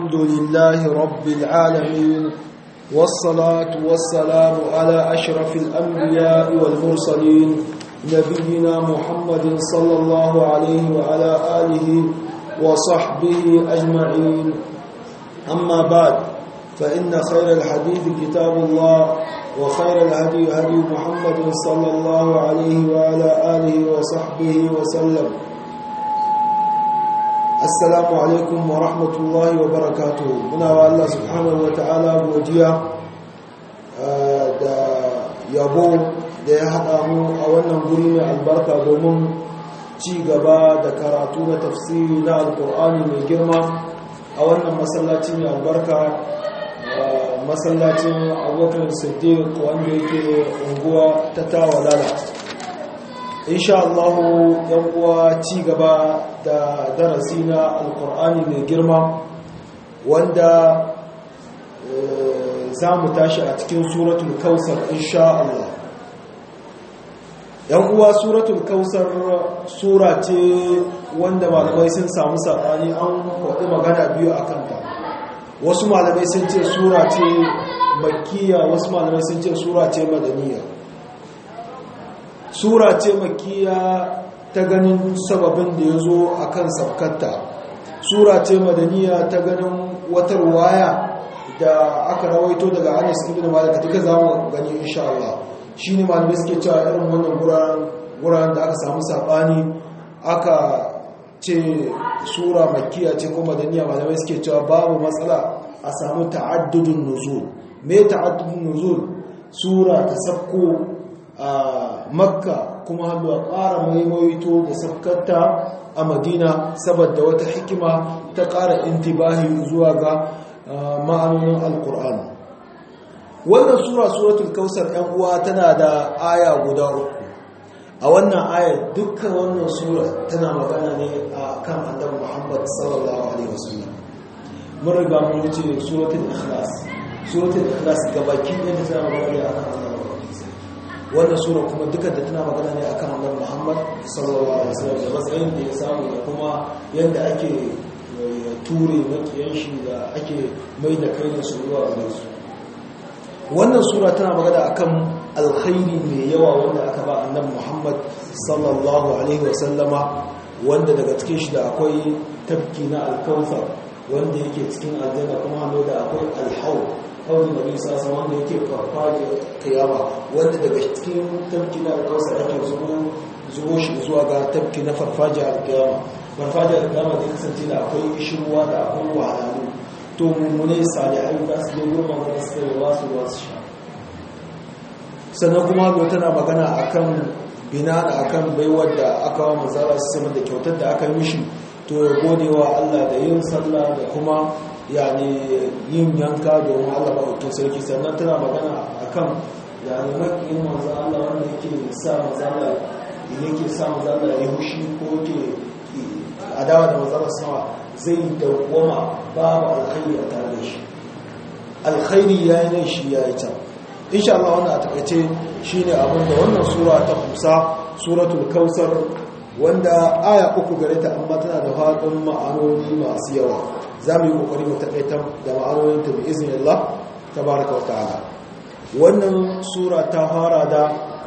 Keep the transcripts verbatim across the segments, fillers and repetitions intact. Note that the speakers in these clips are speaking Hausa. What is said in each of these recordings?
الحمد لله رب العالمين والصلاة والسلام على أشرف الأنبياء والمرسلين نبينا محمد صلى الله عليه وعلى آله وصحبه أجمعين. أما بعد، فإن خير الحديث كتاب الله، وخير الهدي هدي محمد صلى الله عليه وعلى آله وصحبه وسلم. Assalamu alaikum wa rahmatullahi wa barakatuhu. Muna wa Allah subhanahu wa ta'ala godiya da yabo da ya haɗa mu a wannan guri mai albarka domin ci gaba da karatu na tafsiri na alƙur'ani mai girma a wannan masallaci mai albarka, masallacin Abubakar Siddiq wanda yake unguwa ta Tawalala. insha Allah yan uwa ci gaba da darasi na alkur'ani mai girma wanda za mu tashi a cikin suratul kausar insha Allah. yan uwa suratul kausar sura ce wanda malamai sun samu sabani, an faɗi magana biyu a kanta. Wasu malamai sun ce sura ce makkiya, wasu malamai sun ce sura ce madaniya. Sura ce makiya ta ganin sababin da ya zo a kan sabkatta, sura ce madaniya ta ganin watar waya da aka rawaito daga Anas ibn Malik, duka za mu gani insha Allah. Shi ne malamai suke cewa irin wannan guraren da aka samu saɓani aka ce sura makiya ce ko madaniya, malamai suke cewa babu matsala a samu ta'addudun nuzul. Me ta'addudun nuzul? Sura ta sabko a makka kuma hannu a ƙara maimaito da sabkata a madina saboda wata hikima ta ƙara intibahi zuwa ga ma'anonin alƙur'ani. Wannan sura suratul kausar ɗan uwa tana da aya guda uku. A wannan ayar dukkan wannan sura tana magana ne a kan annabi Muhammad sallallahu alaihi wasallam. Mun riga mun wuce suratul ikhlas. Suratul ikhlas gabaki ɗaya tana magana ne akan annabi. Wannan sura kuma duka da tana magana ne akan annabi Muhammad sallallahu alaihi wasallam da matsayin da ya samu da kuma yadda ake ture makiyan shi da ake mai da kai da su zuwa gare su. Wannan sura tana magana akan alkhairi mai yawa wanda aka ba annabi Muhammad sallallahu alaihi wasallama, wanda daga cikin shi da akwai tabki na alkautsar wanda yake cikin aljanna, kuma hannu da akwai alhawl kawai da bisa san wanda yake farfaje kiyama, wanda daga cikin tabki na alkausa ake zubo shi zuwa ga tabki na farfaje kiyama. Farfaje kiyama da kasance da akwai ishirwa da akwai wahalhalu, to mummune salihai za su je goma da su kai wasu wasu sha. Sannan kuma zo tana magana akan bina da akan baiwar da aka wa manzara su sama da kyautar da aka yi mishi, to ya gode wa Allah da yin sallah da kuma yani yin yanka domin Allah maɗaukin sarki. Sannan tana magana akan yani maƙin manzo Allah wanda yake sa manzo Allah yake sa manzo Allah ya hushi ko yake adawa da manzo Allah sama zai dawwama babu alkhairi a tare da shi. Alkhairi yayi nan shi yayi ta. Insha Allah wannan a takaice shine abin da wannan sura ta kusa, suratul kausar, wanda aya uku gare ta amma tana da faɗin ma'anoni masu yawa. Za mu yi kokari mu taƙaita da ma'anonin ta bi iznillah tabaraka wa ta'ala. Wannan sura ta fara da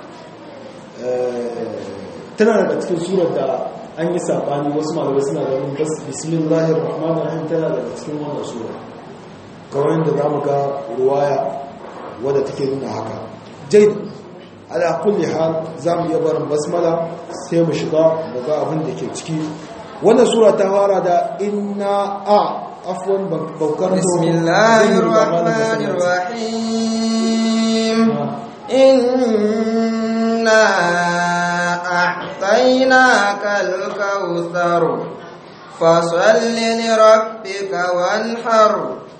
tana daga cikin surar da an yi sabani, wasu malamai suna ganin bas bismillahir rahmanir rahim tana daga cikin wannan sura, kawai da zamu ga ruwaya wadda take nuna haka. Jai ala kulli hal zamu iya barin basmala sai mu shiga mu ga abin da ke ciki. Wannan sura ta fara da inna a afwan baukar bismillahir rahmanir rahim inna a'tainakal kautsar fasalli li rabbika wanhar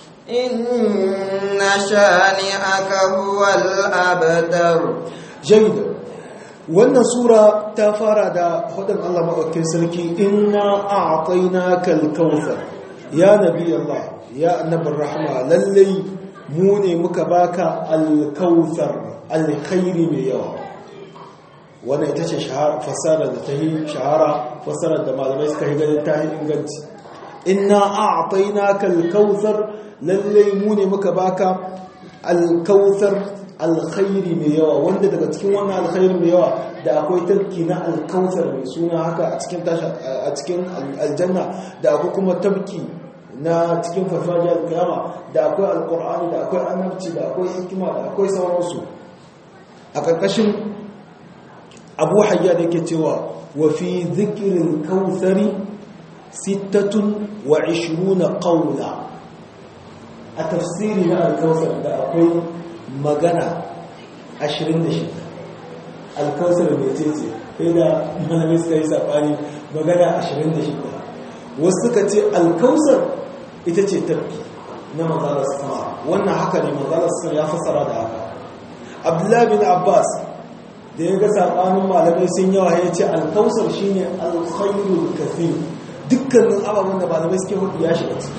inna shani'aka huwal abtar. Jayyid. Wannan sura ta fara da hudun Allah maɗaukin sarki, inna a'tainaka al-kautsar, ya nabi Allah, ya annabin rahama, lallai mu ne muka baka al-kautsar, alkhairi mai yawa. Wannan ita ce fasara da ta yi shahara, fasarar da malamai suka yi ganin ta yi inganci. inna a'tainaka al-kautsar lallai mu ne muka baka al-kautsar alkhairi mai yawa wanda daga cikin wannan alkhairi mai yawa da akwai tabki na al-kautsar mai suna haka a cikin tasha a cikin aljanna da akwai kuma tabki na cikin farfajiyar kiyama da akwai alqur'ani da akwai annabci da akwai hikima da akwai sauransu a karkashin Abu Hayyan yake cewa wa fi dhikril kautsari sittatun wa ishruna qawla a tafsiri na al-kautsar da akwai magana ashirin da shida alkausar mai tece sai da malamai suka yi saɓani magana ashirin da shida wasu suka ce alkausar ita ce tafki na manzalar sama wannan haka ne manzalar sama ya fassara da haka abdullahi bin abbas da ya ga saɓanin malamai sun yawa ya ce alkausar shine alkhairul kathir dukkanin ababen da malamai suke hudu ya shiga ciki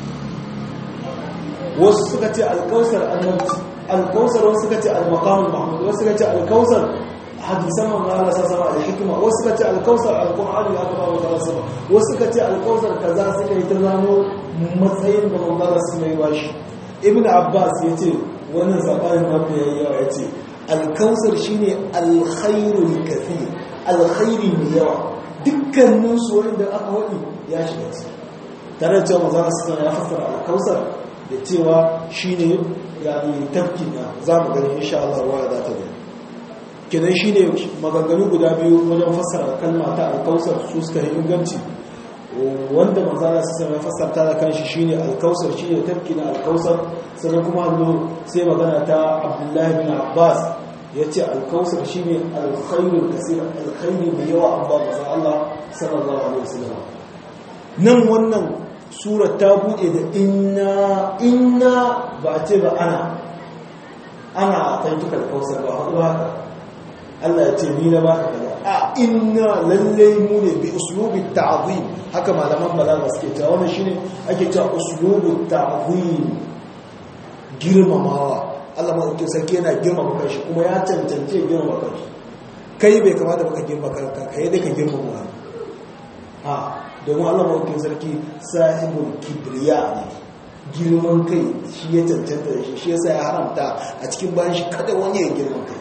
wasu suka ce alkausar annabci alkausar wasu suka ce al-maqamul mahmud wasu suka ce alkausar hadisan manzo Allah sallallahu alaihi hikima wasu suka ce alkausar alqur'ani da aka ba wa sallallahu wasu suka ce alkausar kaza suka yi ta zano matsayin da manzo Allah sallallahu alaihi washi ibnu abbas yace wannan sabanin nabi yayi yace alkausar shine alkhairul kathir alkhairi mai yawa dukkanin su wanda aka wadi ya shiga tare da cewa manzo Allah sallallahu alaihi ya fassara alkausar da cewa shine yani tafkin na za mu gani insha Allah ruwa za ta gani kenan shine maganganu guda biyu wajen fassara kalma ta al-kausar su suka yi inganci wanda manzala sai ya fassarta da kanshi shine al-kausar shine tafkin al-kausar sannan kuma hannu sai magana ta Abdullah bin Abbas yace al-kausar shine al-khairul kaseer al-khairi mai yawa abba manzo Allah sallallahu alaihi wasallam nan wannan sura ta buɗe da inna inna ba a ce ba ana ana tantukar kausar ba haɗu haka Allah ya ce ni na baka kaza a inna lallai mu ne bi uslubi ta'zim haka malaman balaga suke cewa wannan shine ake cewa uslubu ta'zim girmamawa Allah ma yake sarki yana girmama kanshi kuma ya cancance girmama kanshi kai bai kamata baka girmama kanka kai dai ka girmama ha domin Allah mawakin sarki sahibul kibriya ne girman kai shi ya cancanta da shi shi yasa ya haramta a cikin bayan shi kada wani ya girman kai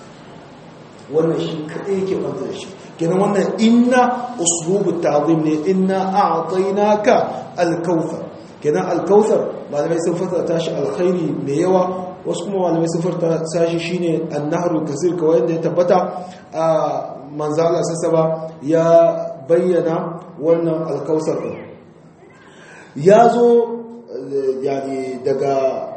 wannan shi kada yake banta da shi kenan wannan inna uslubu ta'zim ne inna a'tainaka al-kautsar kenan al-kautsar malamai sun fata tashi alkhairi mai yawa wasu kuma malamai sun fata tashi shine an-nahru kasir kawai yadda ya tabbata a manzala sassaba ya bayyana wannan alkausar ɗin ya zo yani daga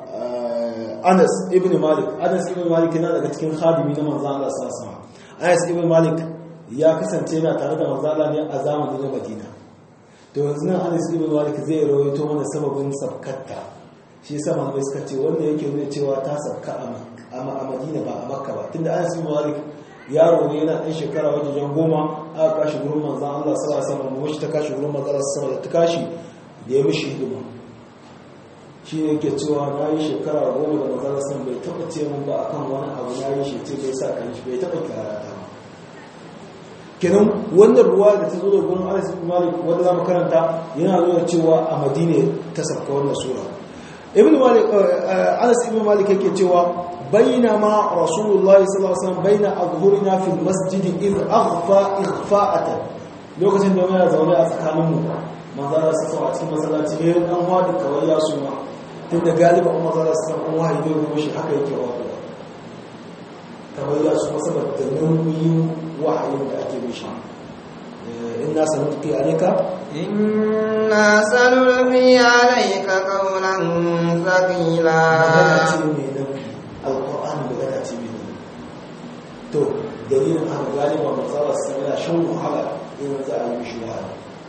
Anas ibn Malik Anas ibn Malik yana daga cikin khadimi na manzo Allah sallallahu alaihi wasallam Anas ibn Malik ya kasance yana tare da manzo Allah ne a zamanin na Madina to yanzu nan Anas ibn Malik zai rawaito mana sababin sabkatta shi yasa malamai suka ce wanda yake nuna cewa ta sabka a Madina ba a Makka ba tunda Anas ibn Malik yaro ne yana ɗan shekara wajen goma aka kashi gurin manzan Allah sallallahu alaihi wasallam wacce ta kashi gurin manzan Allah sallallahu alaihi wasallam ta kashi da ya mishi hidima shi ne yake cewa na yi shekara goma da manzan Allah bai taɓa ce mun ba akan wani abu na yi shi ce bai sa kan shi bai taɓa karata ba kenan wannan ruwa da ta zo da gurin Anas ibn Malik wanda zamu karanta yana nuna cewa a Madina ta sabka wannan sura ibn Malik Anas ibn Malik yake cewa بينما رسول الله صلى الله عليه وسلم بين أظهرنا في المسجد إذ أغفى إغفاءة لوكسين دوما زوني أسكانمو manzara sa sau a cikin masallaci ne an wadi kawai ya suma tunda galiba an manzara sa an wahayi ne ruwa shi haka yake wadi kawai ya suma saboda nauyin wahayin da ake mishi inna sanulqi alayka inna sanulqi alayka qawlan thaqila alƙur'ani da gada ce mai to dalilin haka galiba matsala su yana shan wahala in za a yi mishi wahala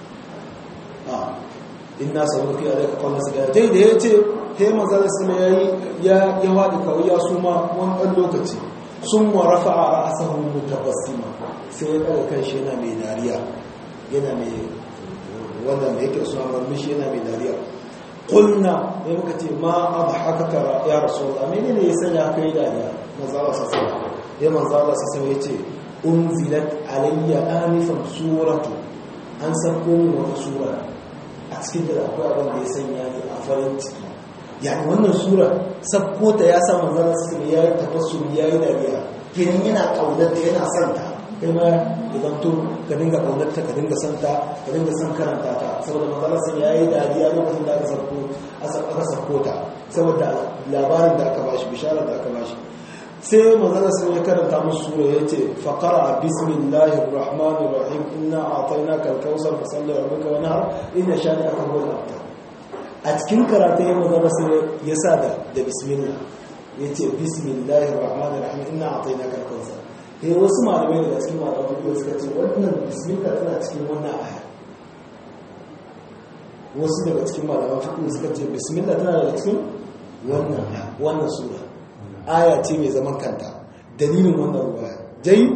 a ina saboda kai a daga kwanan su gaya dai da ya ce ta yi matsala su ya yi ya waɗi kawai ya suma wani ɗan lokaci sun warafa a ra'asahun mutabassima sai ya ɗaga kan shi yana mai dariya yana mai wannan da yake suna marmishi yana mai dariya قلنا يمكن ما أضحكك يا رسول الله منين يسنى كيدا يا مزالة سسوى يا مزالة سسوى يتي أنزلت علي آنفا سورة أنسكم وسورة cikin da akwai abin da ya sanya ni a farin ciki yani wannan sura sabkota ya sa manzon Allah ya yi tafassum ya yi dariya kenan yana kaunarta yana santa kai ma idan to ka dinga kaunarta ka dinga santa ka dinga san karanta ta saboda manzon Allah ya yi dariya lokacin da aka sabko aka sabkota saboda labarin da aka bashi bisharar da aka bashi sai manzon Allah ya karanta musu sura yace faqara bismillahir rahmanir rahim inna a'tainaka al-kautsar fasalli rabbika wanhar inna shani'aka huwal abtar a cikin karatun yin mazaba sai ya sa da bismillah ya ce bismillahir rahmanir rahim ina a tsaye na karkansa ta yi wasu malamai daga cikin malamai da suka ce wannan bismillah tana cikin wannan aya wasu daga cikin malamai fiƙi suka ce bismillah tana daga cikin wannan wannan sura aya ce mai zaman kanta dalilin wannan ruwa jai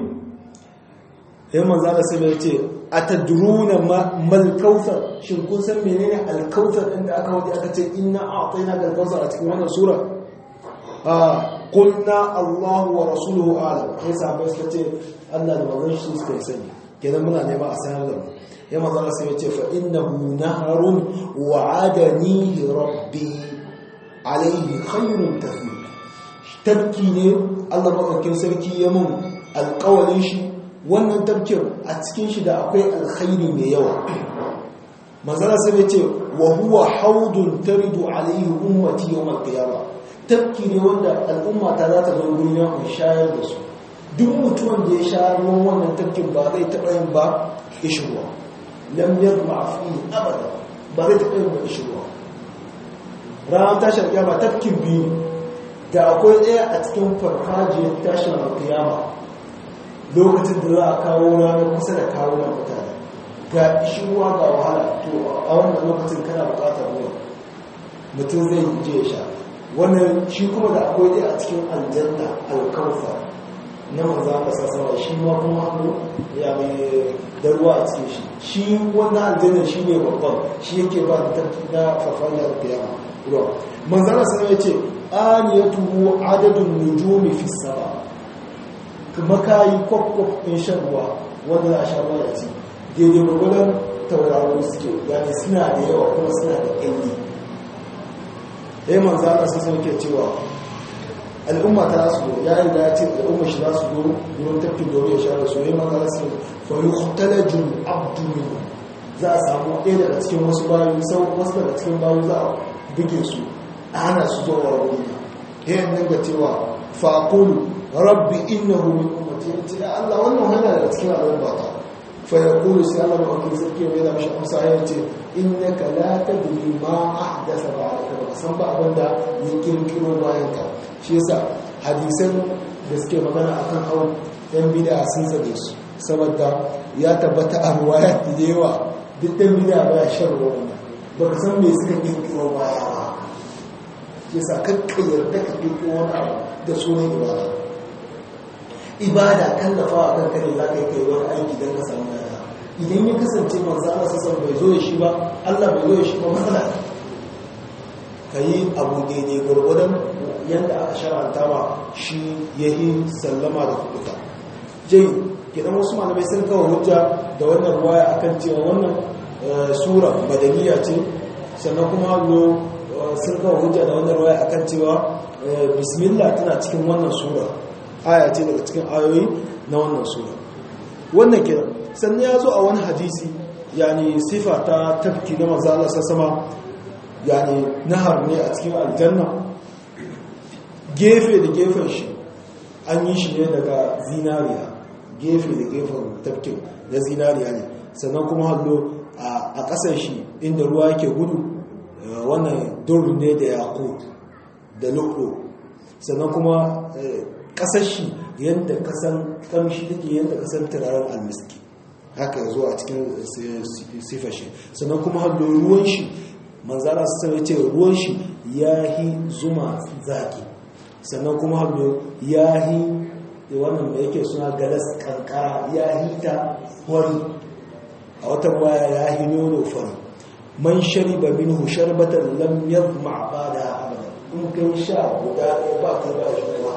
ya manzana sai ya ce atadruna mal kautsar shin kun san menene al kautsar din da aka wadi aka ce inna a'tayna al kautsar a cikin wannan sura ah qulna Allah wa rasuluhu a'lam sai sahabbai suka ce Allah da manzon shi suka sani kenan muna nema a sanar da mu ya manzon sai ya ce fa innahu naharun wa'adani rabbi alayhi khayrun kathir tabki ne Allah madaukakin sarki ya mun alƙawalin shi wannan tafkir a cikin shi da akwai alkhairi mai yawa manzara sai ya ce wa huwa haudun taridu alaihi ummati yawm al-qiyamah tafki ne wanda al'umma ta za ta zo gurin ya ku shayar da su duk mutumin da ya shayar ruwan wannan tafkin ba zai taɓa yin ba ishruwa lam yadma fi abada ba zai taɓa yin ba ishruwa ranar tashin kiyama tafkin biyu da akwai ɗaya a cikin farfajiyar tashin kiyama lokacin da za a kawo ranar kusa da kawo na mutane ga shiruwa ga wahala to a wannan lokacin kana bukatar ruwa mutum zai je ya sha wannan shi kuma da akwai dai a cikin aljanna alkawfa na manzo aka sasawa shi ma kuma hannu ya mai da ruwa a cikin shi shi wannan aljanna shi ne babban shi yake ba da tarki na farfajiyar kiyama ruwa manzo Allah sai ya ce aniyatuhu adadun nujumi fi sama makayi kwakwaf in shan ruwa wanda za a sha ruwa da ci daidai gwagwadon tauraro suke yani suna da yawa kuma suna da ƙanyi ɗaya manzo Allah sai sauke cewa al'umma ta su zo ya yi da ya ce al'umma shi za su zo wurin tafi domin ya sha da su ya manzo Allah sai fa yuhtalajul abdu minhu za a samu ɗaya daga cikin wasu bayu sau wasu daga cikin bayu za a buge su a hana su zo wa wuri yayin nan ga cewa faqulu rabbi innahu min ummati yace ya Allah wannan hana daga cikin al'umma ta fa yaqulu sai Allah ba kin sarki mai da mishi amsa yace innaka la tadri ma ahdatha ba'daka ba san ba abinda ya kirkiro bayan ka shi yasa hadisan da suke magana akan hawan yan bid'a sun tsare su saboda ya tabbata a ruwaya da yawa duk dan bid'a ba ya shan ruwa ba ka san me suka kirkiro baya ba yasa kakka yarda ka kirkiro wani abu da sunan ibada ibada kallafa a kanka ne za ka yi kai wani aiki don ka samu yada idan ya kasance manzo Allah sassan bai zo ya shi ba Allah bai zo ya shi ba matsala ka yi abu daidai gwargwadon yadda aka sharanta ba shi ya yi sallama da kuɗuka jai kidan wasu malamai sun kawo hujja da wannan ruwaya akan cewa wannan sura madaniya ce sannan kuma sun kawo hujja da wannan ruwaya akan cewa bismillah tana cikin wannan sura aya ce daga cikin ayoyi na wannan sura wannan kira sannan ya zo a wani hadisi yani sifa ta tafki na manzo Allah sama yani nahar ne a cikin aljanna gefe da gefen shi an yi shi ne daga zinariya gefe da gefen tafkin na zinariya ne sannan kuma hallo a ƙasar shi inda ruwa yake gudu wannan dur ne da yaqut da lu'lu sannan kuma kasar shi yadda kasan kamshi take yadda kasan turaren almiski haka ya zo a cikin sifar shi sannan kuma hallo ruwan shi manzara su sai ce ruwan shi ya yi zuma zaki sannan kuma hallo ya yi wannan da yake suna galas kankara ya yi ta hori a wata waya ya yi nono fari man shariba minhu sharbatan lam yadma ba'da abada in kai sha guda ɗaya ba kai ba shi ba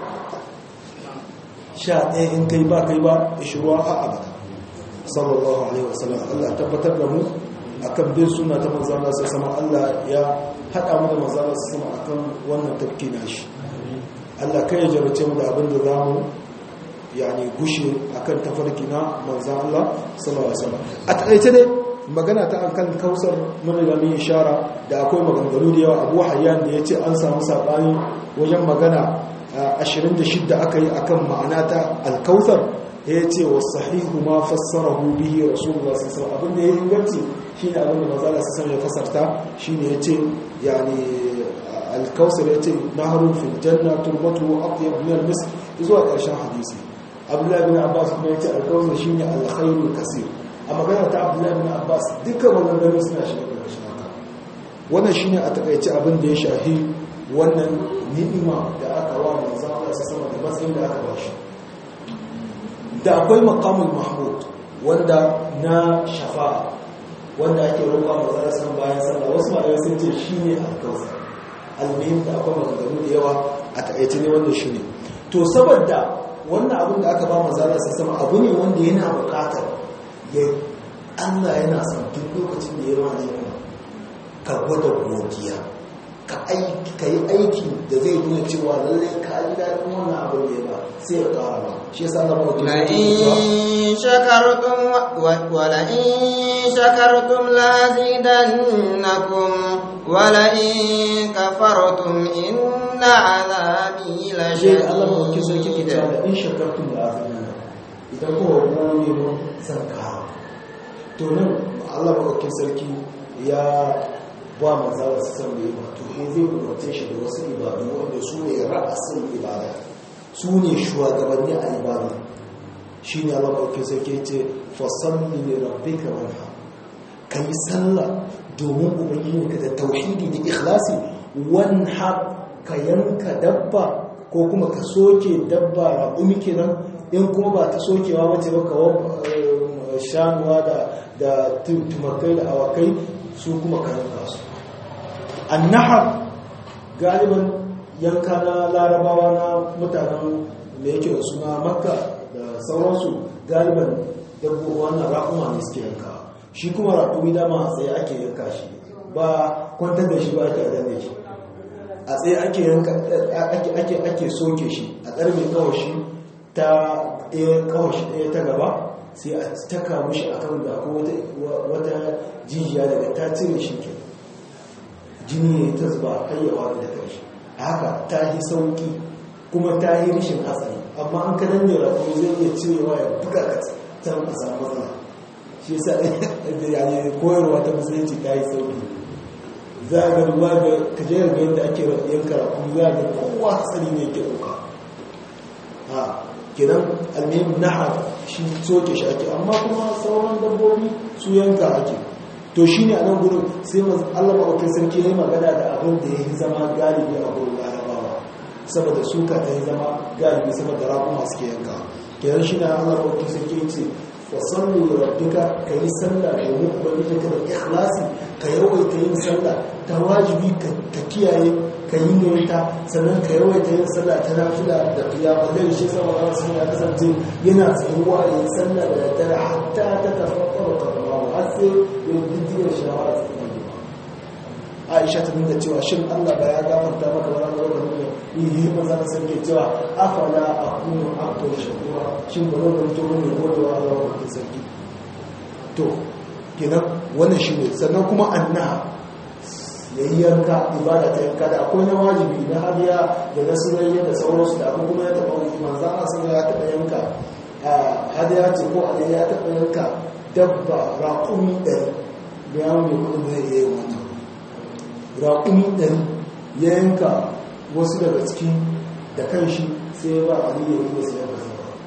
sha ɗaya in kai ba kai ba ishruwa a abada sallallahu alaihi wasallam Allah tabbatar da mu akan bin suna ta manzo Allah sama Allah ya hada mu da manzo Allah sama akan wannan tafki nashi Allah kai ya jarace mu da abin da zamu yani gushe akan tafarki na manzo Allah sallallahu alaihi wasallam a takaice dai magana ta akan kausar mun ga mun ishara da akwai maganganu da yawa Abu Hayyan da yace an samu sabani wajen magana ashirin da shida aka yi akan ma'ana ta al-kautsar yace was-sahihu ma fassarahu bihi rasulullah sallallahu alaihi wasallam abin da ya inganci shine abin da manzo Allah sallallahu alaihi wasallam ya fasarta shine yace yani al-kautsar yace nahrun fil janna turbatu atyab min al-misk zuwa ƙarshen hadisi Abdullah bin Abbas kuma yace al-kautsar shine al-khairul kaseer a magana ta Abdullah bin Abbas dukkan maganganun suna shiga ƙarshen haka wannan shine a takaice abin da ya shahi wannan ni'ima da aka wa manzo Allah sallallahu alaihi wasallam da matsayin da aka ba shi da akwai maqamul mahmud wanda na shafa'a wanda ake roƙa manzo san bayan sallah wasu malamai sun ce shine al-kautsar al-muhim da akwai maganganu da yawa a takaice ne wanda shine to saboda wannan abin da aka ba manzo Allah san abu ne wanda yana buƙatar ya Allah yana son duk lokacin da ya rana yana ka gwada godiya ka aiki ka yi aiki da zai nuna cewa lallai ka yi daɗin wannan abin da ya ba sai ya ƙara ba shi yasa Allah ba la in shakartum wa la in shakartum la zidannakum wa la in kafartum inna azabi la shadid Allah ba ki sai kike cewa la in shakartum la zidannakum idan ko gode mun san ka to nan Allah ba ki sarki ya ba manzara su san bai wato he zai umarce shi da wasu ibadu wanda su ne ra'asin ibada su ne shugabanni a ibada shi ne Allah ɗauke sai ke ce fasalli ne rabbika wanha ka yi sallah domin ubangijinka da tauhidi da ikhlasi wanha ka yanka dabba ko kuma ka soke dabba raƙumi kenan in kuma ba ta sokewa wace ba kawo shanuwa da tumakai da awakai su kuma ka yanka su annahar galiban yanka na larabawa na mutanen da yake da suna makka da sauransu galiban dabbo wannan raƙuma ne suke yanka shi kuma raƙumi dama a tsaye ake yanka shi ba kwantar da shi ba ake adana shi a tsaye ake yanka ake ake soke shi a tsarme kawashi ta ɗaya kawashi ɗaya ta gaba sai a taka mushi akan da akwai wata jijiya daga ta cire shi ke jini ne ta zuba hayyawa da karshe haka ta yi sauki kuma ta yi rishin hatsari amma an kanan da rafi zai iya cirewa ya buga ka can a samu matsala shi yasa da yayi koyarwa ta musulunci ta yi sauki za a ga ruwa ga kajerar ga yadda ake yanka rafi za a ga kowa hatsari ne ke ɗauka ha kenan almihim nahar shi soke shi ake amma kuma sauran dabbobi su yanka ake to shi ne a nan gudun sai Allah maɗaukin sarki ya yi magana da abin da ya yi zama galibi a gurin larabawa saboda suka ta yi zama galibi saboda raƙuma suke yanka kenan shi na Allah maɗaukin sarki ya ce wa sallu da rabbika ka yi sallah da yi ubangijinka da ikhlasi ka yawaita yin sallah ta wajibi ka kiyaye ka yi nota sannan ka yawaita yin sallah ta nafila da qiyamul layl shi sama Allah sun ya kasance yana tsayuwa yin sallah da daddare hatta ta tafakkara qadamahu har sai yin didiyar shawara tsakanin Aisha ta nuna cewa shin Allah ba ya gafarta maka ba ranar da nuna yi maza ta sarki cewa afala akunu abdul shakura shin ba zan to ne godewa Allah wa sarki to kenan wannan shine sannan kuma annaha yayi yanka ibada ta yanka da akwai na wajibi na hadiya da na sunayya da sauransu da akwai kuma ya taba manzo Allah sun ya taba yanka a hadiya ce ko a ya taba yanka dabba raqumi ɗari da yawon mai kudin zai iya yin wannan raqumi ɗari ya yanka wasu daga cikin da kanshi sai ya ba Ali ya yi wasu yanka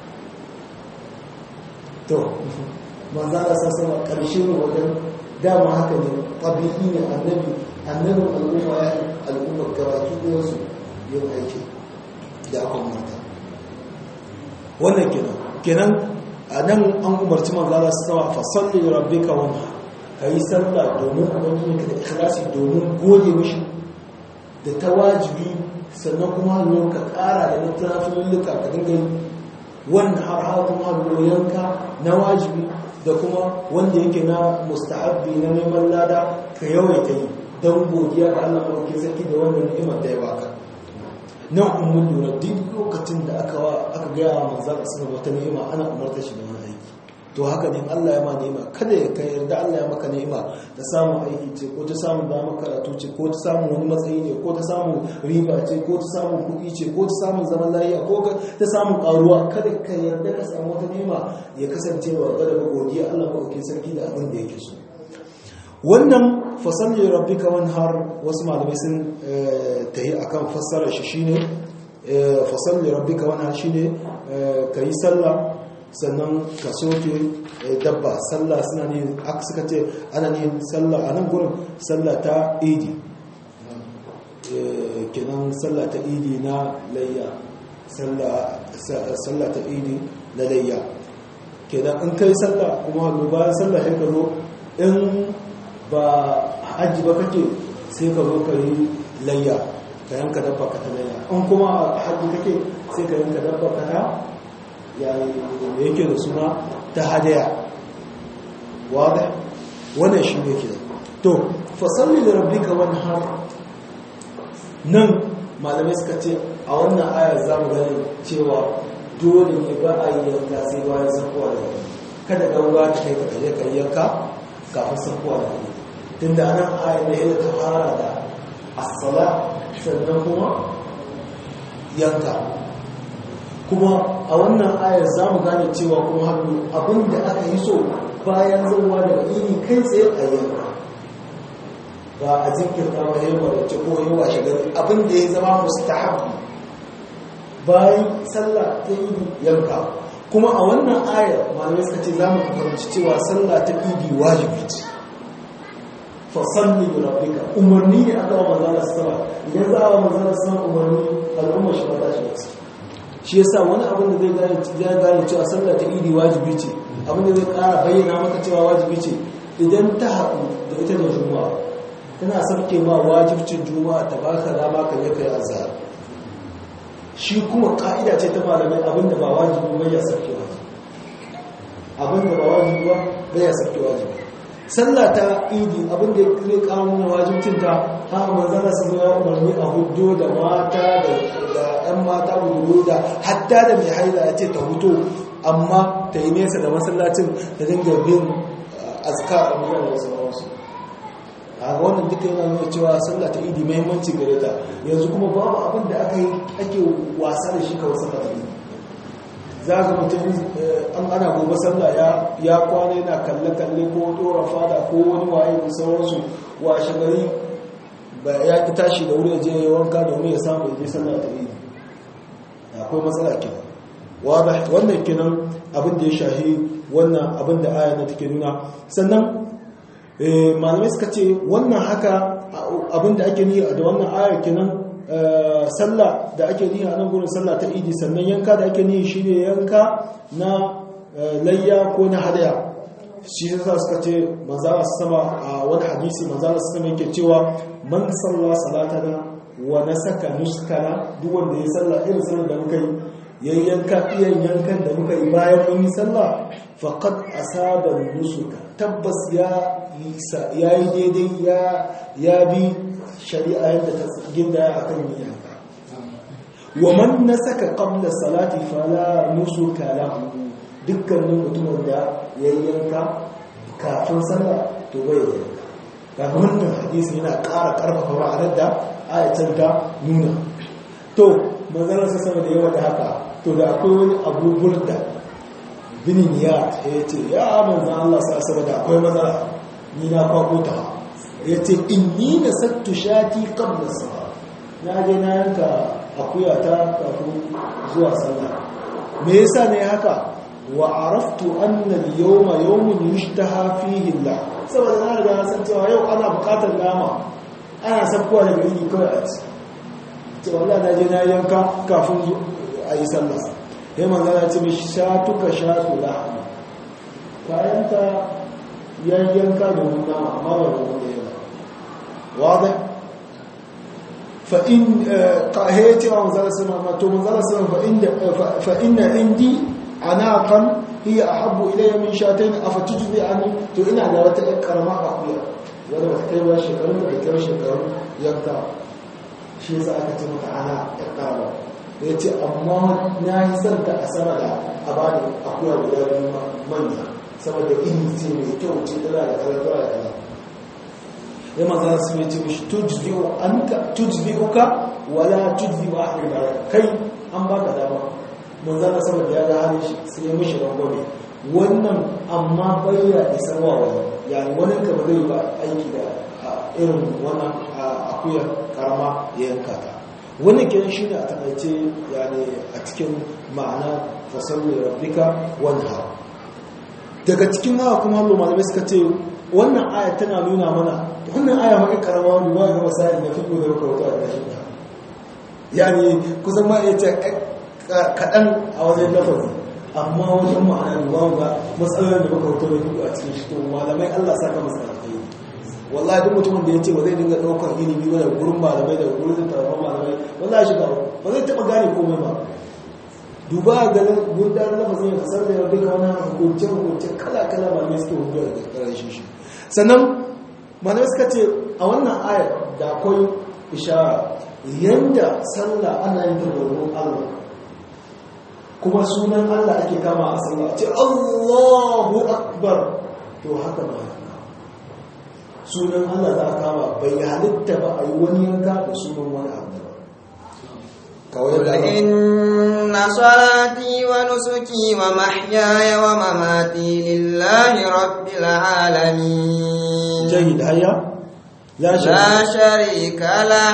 to manzo Allah sama karshe ne wajen dama haka ne tabi'i ne annabi annabin al'umma ya al'ummar gabaki ɗayansu yin aiki da aka umarta wannan kenan kenan a nan an umarci manzala su sama fasalli rabbika wanha ka yi sallah domin ubangiji ka da ikhlasi domin gode mishi da ta wajibi sannan kuma hannun ka ƙara da littafin lulluka ka dinga yi wannan har har kuma hannun yanka na wajibi da kuma wanda yake na mustahabbi na neman lada ka yawaita yi don godiya ga Allah maɗauki sarki da wannan ni'imar da ya baka nan ummun lura duk lokacin da aka aka gaya wa manzon Allah wata ni'ima ana umarta shi da wani aiki to haka ne Allah ya ma ni'ima kada ya kai yarda Allah ya maka ni'ima ta samu aiki ce ko ta samu damar karatu ce ko ta samu wani matsayi ne ko ta samu riba ce ko ta samu kuɗi ce ko ta samu zaman lafiya ko ta samu ƙaruwa kada ka yarda ka samu wata ni'ima ya kasance wa gada ba godiya Allah maɗauki sarki da abin da yake so wannan fasalli rabbika wanhar wasu malamai sun tayi akan fassarar shi shine fasalli rabbika wanhar shine kai sallah sannan ka soke dabba sallah suna ne aka suka ce ana ne sallah a nan gurin sallah ta idi kenan sallah ta idi na layya sallah ta idi na layya kenan in kai sallah kuma bayan sallah sai ka zo in ba hajji ba kake sai ka zo ka yi layya ka yanka dabba ka ta layya in kuma hajji kake sai ka yanka dabba ka ta yake da suna ta hadaya wadda wannan shi ne ke to fasalli da rabbika wanhar nan malamai suka ce a wannan ayar za mu gani cewa dole ne ba a yi yanka sai bayan sakuwa da wani kada ɗaura ta kai ka kaje ka yanka kafin sakuwa da wani tun da nan ayar da yadda ta fara da asala sannan kuma yanka kuma a wannan ayar za mu gane cewa kuma hannu abinda aka yi so bayan zauwa daga ini kai tsaye a yanka ba a jinkirta ba yawa da ce ko yawa shigar abinda ya zama mustahabbi bayan sallah ta idi yanka kuma a wannan ayar malamai suka ce za mu fahimci cewa sallah ta idi wajibi ce fasalli da rabbika umarni ne aka wa manzana sama idan za a wa manzana sama umarni al'ummar shi ba ta shi da ciki shi yasa wani abin da zai gane cewa sallah ta idi wajibi ce abin da zai kara bayyana maka cewa wajibi ce idan ta haɗu da ita da juma'a tana sauke ma wajibcin juma'a ta baka dama ka je kai azhar shi kuma ka'ida ce ta malamai abin da ba wajibi ba ya sauke wajibi abin da ba wajibi ba bai ya sauke wajibi sallah ta idi abin da zai kara mana wajibcin ta ha manzana su ya umarni a hudu da mata da ‘yan mata gudu da hatta da mai haila ya ce ta hutu amma ta yi nesa da masallacin da dinga bin azka a mujan da sauransu a ga wannan duka yana nuna cewa sallah ta idi mahimmanci gare ta yanzu kuma babu abin da aka yi ake wasa da shi kawai sallah ta idi za ga mutum an ana gobe sallah ya kwana yana kalle-kalle ko ɗora fada ko wani waye da sauransu washe gari ya ki tashi da wuri ya je wanka domin ya samu ya je sallah ta idi akwai matsala kenan wadah wannan kenan abin da ya shahi wannan abin da aya na take nuna sannan malamai suka ce wannan haka abin da ake nihi da wannan aya kenan sallah da ake nihi a nan gurin sallah ta idi sannan yanka da ake nihi shine yanka na layya ko na hadaya shi yasa suka ce manzara sama a wani hadisi manzara sama yake cewa man salla salatana wa nasaka nuskana duk wanda ya salla irin sallar da muka yi yayyanka iyan yankan da muka yi bayan mun yi sallah faqad asaba nusuka tabbas ya yi daidai ya ya bi shari'a yadda ta gindaya akan yin yanka wa man nasaka qabla salati fala nusuka lahu dukkanin mutumin da yayyanka kafin sallah to bai da yanka kaga wannan hadisi yana ƙara ƙarfafa ma'anar da ayatan ta nuna to manzalar sa sama da yawa da haka to da akwai wani abu burda binin ya ce ya manzan Allah sa sama da akwai matsala ni na kwako ta ya ce inni na sattu shati qabla salat na je na yanka akuya ta kafin zuwa sallah me yasa ne haka wa araftu anna al-yawma yawmun yushtaha fihi Allah saboda na riga na san cewa yau ana bukatar nama ana sabkuwa daga yini kawai a ci ce wallahi na je na yanka kafin a yi sallah sai manzo ya ce mi shatuka shatu lahma kayan ta yanka da nama amma ba da wani yana wadah fa in qahati wa manzo sallallahu alaihi wasallam fa inda fa inna indi anakan hiya ahabbu ilayya min shatayn afatujzi anni to ina da wata ƴar karama akuya wanda ba ta kai ba shekaru da kai shekaru yanka shi yasa aka ce mata ana ƴar karama ya ce amma na yi son ta a sama da a ba da akuya guda biyu manya saboda iri ce mai kyau ce tana da kaza tana da kaza ya maza su mai ce mishi tujzi'uka wala tujzi'u ahli bayan kai an baka dama mun zana saboda ya ga halin shi sai ya mishi rangwame wannan amma bayya isarwa wani yani wani ka ba zai ba aiki da irin wannan akuyar karama ya yanka ta wani kiran shi ne a takaice yani a cikin ma'ana fasalli rabbika wanha daga cikin haka kuma hallo malamai suka ce wannan aya tana nuna mana wannan aya maka karama wani ba ga masayar da fi da ruka wata da shi yani kusan ma ya ce kaɗan a wajen lafazi amma wajen ma'ana ne ba ga matsalar da muka wuto da fi a cikin shi to malamai Allah saka masa alkhairi wallahi duk mutumin da ya ce ba zai dinga ɗaukar ilimi ba da gurin malamai da gurin taron malamai wallahi shiga ba zai taɓa gane komai ba duba ga gudanar da fasin ya kasar da yadda ka wani hukunce-hukunce kala-kala malamai suke hukunce da ƙarshen shi sannan malamai suka ce a wannan ayar da akwai ishara yadda sallah ana yin tarbarun allah kuma sunan allah ake kama a sallah ce allahu akbar to haka ba sunan allah za a kama bai halitta ba a yi wani yanka da sunan wani abu قل إن صلاتي ونسكي ومحياي ومماتي لله رب العالمين جيد هيا لا شريك, لا شريك له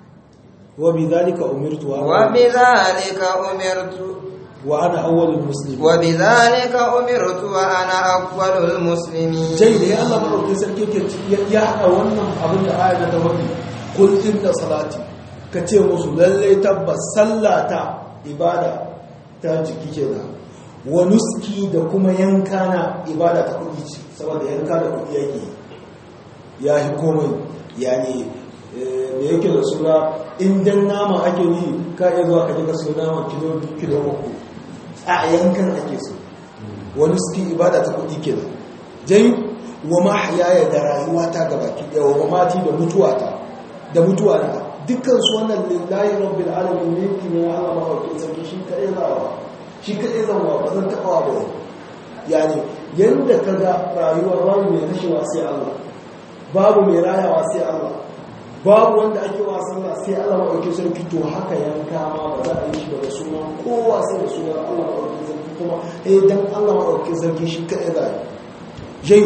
وبذلك أمرت وبذلك أمرت وأنا أول المسلمين وبذلك أمرت وأنا أول المسلمين جيد يا الله مرة كيسر كيف يا أولنا أبدا آية تودي قل إن صلاتي ka ce musu lallai tabbas sallata ibada ta jiki kenan wa nuski da kuma yanka na ibada ta kudi ce saboda yanka da kudi yake ya yi komai yani me yake da suna indan nama ake yi ka iya zuwa ka jika su nama kilo biyu kilo uku a yankan ake so wa nuski ibada ta kudi kenan jai wa mahyaya da rayuwa ta gabaki daya wa mati da mutuwa ta da mutuwa na dukkan su wannan lillahi rabbil alamin ne kin ya Allah mafarkin sarki shi kadai zawa shi kadai zawa ba zan taba ba yani yanda kaga rayuwar babu mai rashewa sai Allah babu mai rayawa sai Allah babu wanda ake wa sallah sai Allah mafarkin sarki to haka yanka ma ba za a yi shi ba da sunan kowa sai da sunan Allah mafarkin sarki kuma eh dan Allah mafarkin sarki shi kadai zawa jayi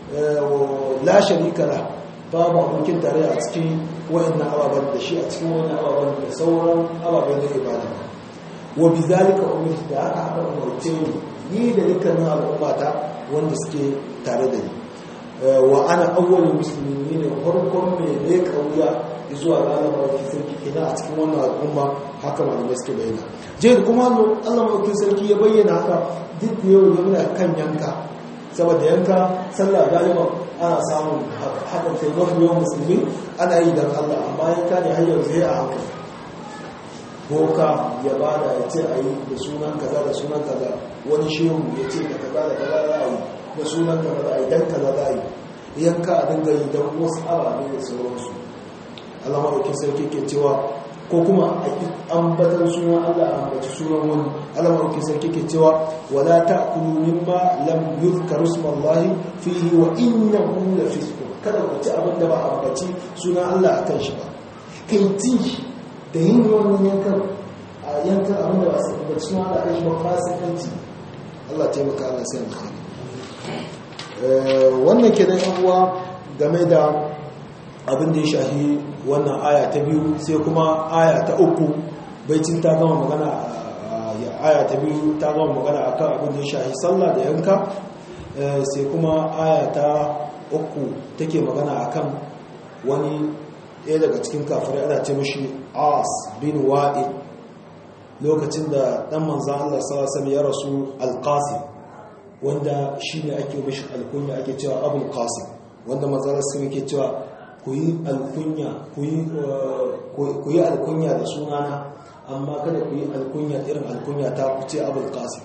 la sharika la babu abokin tare a cikin wa'annan ababen da shi a cikin wa'annan ababen da sauran ababen da ibada wa bi zalika umirtu da aka aka umarce ni ni da dukkanin al'ummata wanda suke tare da ni wa ana awwalul muslimin ne farkon mai ne kauya zuwa ga Allah mai sarki ina a cikin wannan al'umma haka malamai suke bayyana je kuma Allah mai sarki ya bayyana haka duk da yau yana kan yanka saboda yanka sallah galiban ana samun haɗin kai mafi yawan musulmi ana yi don Allah amma yanka ne har yanzu ya hankali boka ya bada ya ce a yi da sunan kaza da sunan kaza wani shehu ya ce da kaza da kaza za a yi da sunan kaza za a yi don kaza za a yi yanka a dinga yi don wasu ababe da sauransu Allah maɗaukin sarki ke cewa ko kuma ambatan sunan Allah ambaci sunan wani Allah maɗaukin sarki ke cewa wala ta'kulu mimma lam yuzkar ismullahi fihi wa innahu lafisq kada ku ci abin da ba ambaci sunan Allah akan shi ba kai ci da yin wannan yankan a yankan abin da ba su ambaci sunan Allah akan shi ba fasikanci Allah ya taimaka Allah sai mu khani wannan kenan yan uwa game da abin da ya shahi wannan aya ta biyu sai kuma aya ta uku baicin ta gama magana aya ta biyu ta gama magana akan abin da ya shahi sallah da yanka sai kuma aya ta uku take magana akan wani ɗaya daga cikin kafirai ana ce mashi As bin Wa'il lokacin da dan manzon Allah sallallahu alaihi wasallam ya rasu Al-Qasim wanda shine ake mashi alkunya ake cewa Abul Qasim wanda manzon Allah sai yake cewa ku yi alkunya ku yi alkunya da sunana amma kada ku yi alkunya irin alkunya ta ku ce Abul Qasim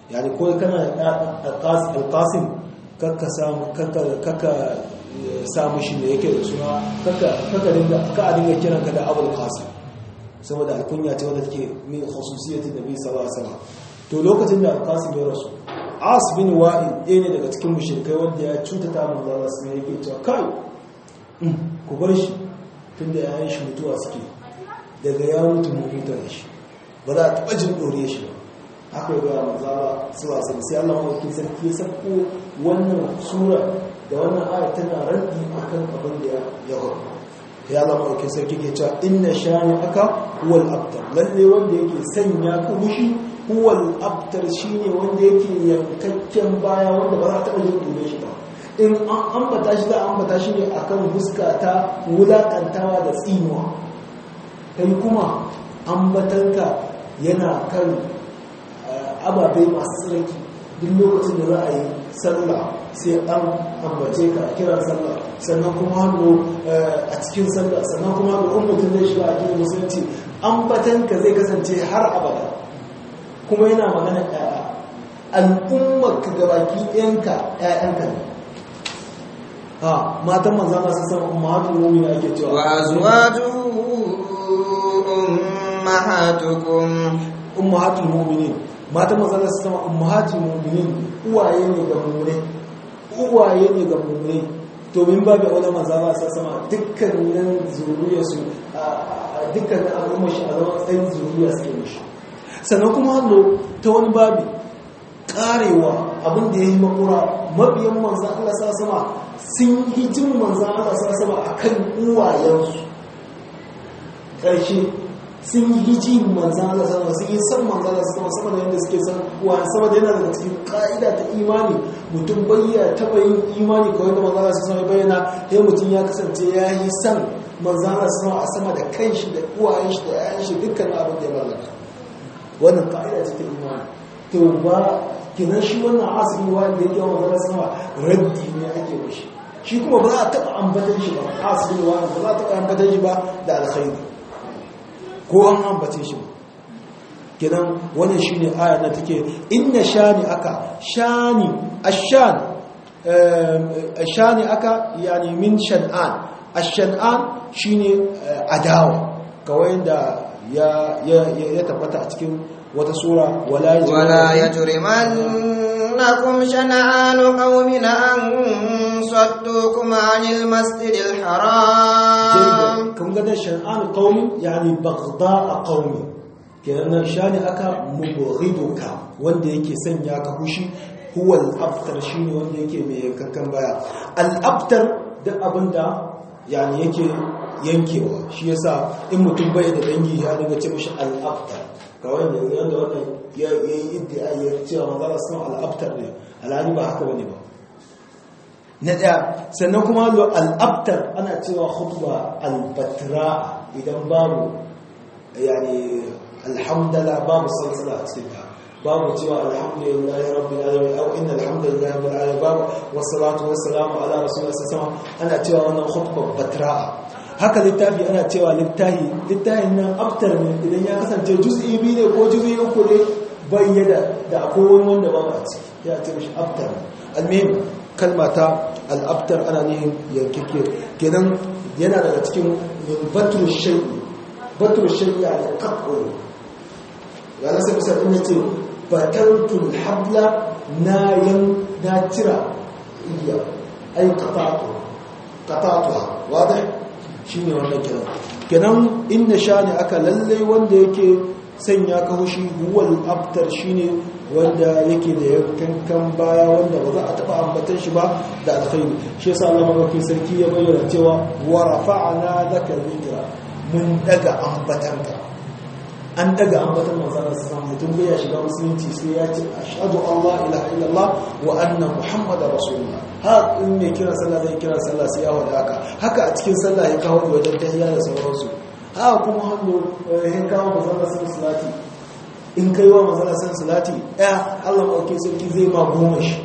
yani ko kana alqasim kakka samu kakka kakka samu shi ne yake da suna kakka kakka dinga ka dinga kiran ka da abul qasim saboda alkunya ce wadda take min khususiyatin nabi sallallahu alaihi wasallam to lokacin da alqasim ya rasu as bin wa'il ɗaya ne daga cikin mushrikai wanda ya cutata manzo Allah sai yake cewa kai ku bar shi tunda yayin shi mutuwa suke daga ya mutu mu mutu da shi ba za a taɓa jin ɗore shi ba haka yi ga manzara suwa sai sai Allah mawakin sarki ya sako wannan sura da wannan aya tana raddi akan abin da ya faru ya Allah mawakin sarki ke cewa inna shani aka huwal abtar lalle wanda yake sanya ka mushi huwal abtar shine wanda yake yankakken baya wanda ba za a taɓa jin ɗore shi ba in an ambata shi za a ambata shi ne akan huska ta wulaƙantawa da tsinuwa kai kuma ambatanka yana kan ababai masu tsiraki duk lokacin da za a yi sallah sai an ambace ka a kiran sallah sannan kuma hannu a cikin sallah sannan kuma hannu ummatin zai shiga a cikin musulunci ambatanka zai kasance har abada kuma yana magana ɗaya al'ummar ka gabaki ɗayanka ɗayanka ne ha matan manzana su san ummatul mu'minin ake cewa wa azwajuhu ummahatukum ummatul mu'minin matan manzana su san ummatul mu'minin uwaye ne ga mu'mine uwaye ne ga mu'mine to min babu wani manzana su sama dukkanin zuriyar su dukkanin al'ummar shi a zaman tsayin zuriya suke mishi sannan kuma hallo ta wani babi karewa abin da ya yi makura mabiyan manzan Allah sa sama sun yi jin manzan Allah sa sama a kan uwayensu ƙarshe sun yi jin manzan Allah sa sama sun yi san manzan Allah sa sama sama da yadda suke san uwayen sama da yana daga cikin ƙa'ida ta imani mutum bayyana taɓa yin imani kawai da manzan Allah sa sama bayyana ya mutum ya kasance ya yi san manzan Allah sa sama a sama da kanshi da uwayen shi da yayan shi dukkan abin da ya mallaka wannan ƙa'ida ce ta imani to ba kinan shi wannan asiri wanda yake wa manzon sama raddi ne ake mishi shi kuma ba za a taba ambatan shi ba asiri wanda ba za a taba ambatan shi ba da alkhairi ko an ambace shi ba kinan wannan shine aya na take inna shani aka shani ashan ashani aka yani min shan'an ashan'an shine adawa kawai da ya ya tabbata a cikin wata sura wala yajrimannakum shana'anu qaumin an saddukum 'anil masjidil haram kun ga da shana'anu qaumin yani baghda'a qaumi kenan shani aka mubghiduka wanda yake sanya ka hushi huwa al-abtar shine wanda yake mai kakkan baya al-abtar da abinda yani yake yankewa shi yasa in mutum bai da dangi ya daga ce mishi al-abtar kawai da yadda wannan ya yi iddia ya cewa manzara sun al-abtar ne alhali ba haka bane ba na daya sannan kuma al-abtar ana cewa khutba al-batra idan babu yani alhamdulillah babu salsala a cikin babu cewa alhamdulillahi rabbil alamin aw inna alhamdulillahi rabbil alamin babu wassalatu wassalamu ala rasulillah sallallahu alaihi wasallam ana cewa wannan khutba batra haka littafi ana cewa littafi littafin nan abtar ne idan ya kasance juz'i biyu ne ko juz'i uku ne bayyana da akwai wani wanda ba a ciki ya ce mishi abtar almuhim kalmata al-abtar ana nihin yankike kenan yana daga cikin batru shay'i batru shay'i ya qat'u ya nasa bisa din yace batantul habla na yan na tira iya ay qata'tu qata'tuha wadih shine wannan kiran kenan inda shani aka lalle wanda yake sanya ka hushi huwal abtar shine wanda yake da yankan baya wanda ba za a taba ambatan shi ba da alkhairi shi yasa Allah madaukakin sarki ya bayyana cewa wa rafa'na laka dhikra mun daga ambatanka an daga ambatan manzon Allah mutum bai shiga musulunci sai ya ce ashhadu an la ilaha illallah wa anna muhammadar rasulullah ha in mai kira sallah zai kira sallah sai ya wada haka haka a cikin sallah ya kawo wajen tahiyya da sauransu ha kuma hannu ya kawo manzon Allah salati in kai wa manzon Allah salati ya Allah dauke sarki zai ma goma shi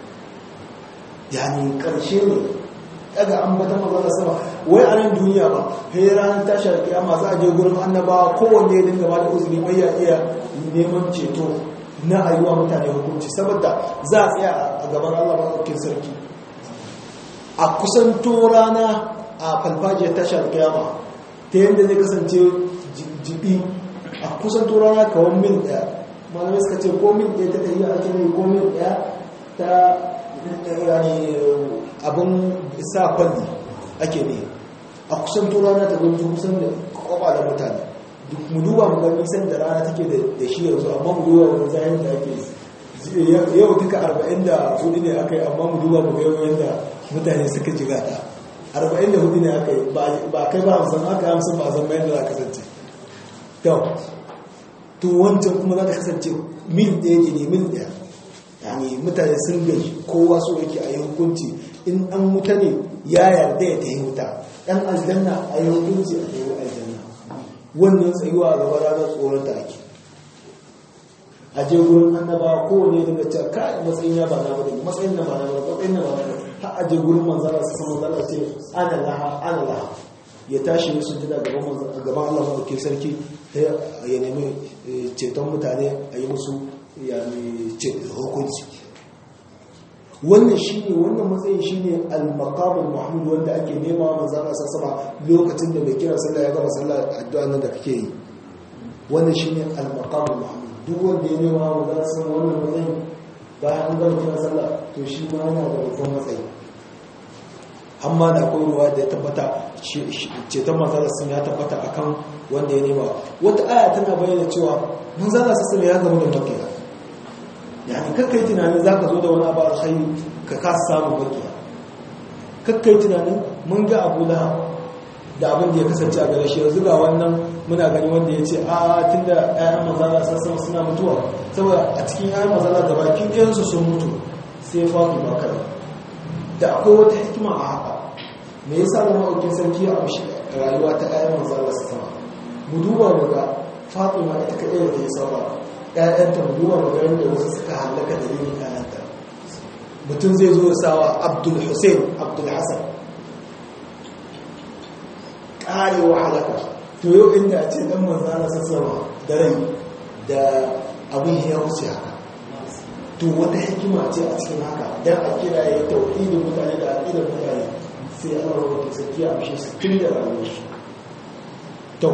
yani karshe ne daga ambatan manzon sama wai a nan duniya ba sai ranar tashar kiyama za a je gurin annabawa kowanne ya dinga ba da uzuri bai ya iya neman ceto na ayuwa mutane hukunci saboda za a tsaya a gaban Allah maɗaukin sarki a kusanto rana a falfajiyar tashar kiyama ta yadda zai kasance jibi a kusanto rana kawon mil ɗaya malamai suka ce ko mil ɗaya ta tafiya ake ne ko mil ɗaya ta yani abin sa kwalli ake ne a kusanto rana ta zama kusan da kwaba da mutane mu duba mu ga nisan da rana take da shi yanzu amma mu duba mu zahin da ake yau duka arba'in da hudu ne aka yi amma mu duba mu ga yau yadda mutane suka jiga ta arba'in da hudu ne aka yi ba kai ba hamsin aka yi hamsin ba a zama yadda za ka kasance to wancan kuma za ta kasance mil ɗaya ke ne mil ɗaya yani mutane sun gaji kowa so yake a yi hukunci in an wuta ne ya yarda ya ta yi wuta ɗan aljanna a yi hukunci a yi aljanna wannan tsayuwa a gaba ranar tsoron ta ake a je gurin annaba kowane daga cewa ka matsayin ya ba na bane matsayin na ba na bane matsayin na ba na bane har a je gurin manzara su sama zala ce ana laha ana laha ya tashi ne su jira gaban gaban Allah madaukakin sarki ya nemi ceton mutane a yi musu yani hukunci wannan shine wannan matsayin shine al-maqamul mahmud wanda ake nema manzara sa sama lokacin da mai kira sallah ya gama sallah addu'a nan da kake yi wannan shine al-maqamul mahmud duk wanda ya nema manzara sa wannan matsayin bayan an gama kira sallah to shi ma yana da babban matsayi amma da akwai ruwa da ya tabbata ceton manzara sun ya tabbata akan wanda ya nema wata aya tana bayyana cewa manzara sa ya gama da makiya yani kakkai tunanin za ka zo da wani abu alkhairi ka kasa samun makiya kakkai tunanin mun ga abu lahab da abin da ya kasance a gare shi yanzu ga wannan muna gani wanda ya ce a tun da ƴaƴan mazala sassan suna mutuwa saboda a cikin ƴaƴan mazala da baki ɗayansu sun mutu sai faɗi bakar da akwai wata hikima a haka me yasa mu maɗaukin sarki a amshi rayuwa ta ƴaƴan mazala sassan mu duba mu ga fatima ita kaɗai da ta yi saura ƴaƴanta mu duba mu ga yadda wasu suka halaka dalilin ƴaƴanta mutum zai zo ya sawa abdul hussein abdul hassan karewa halaka to yau inda a ce dan manzana sassawa da rai da abin ya wuce haka to wata hikima ce a cikin haka dan a kira ya tauhidin mutane da aqidar mutane sai Allah ya rubuta sarki a mishi su tun da rayuwar shi to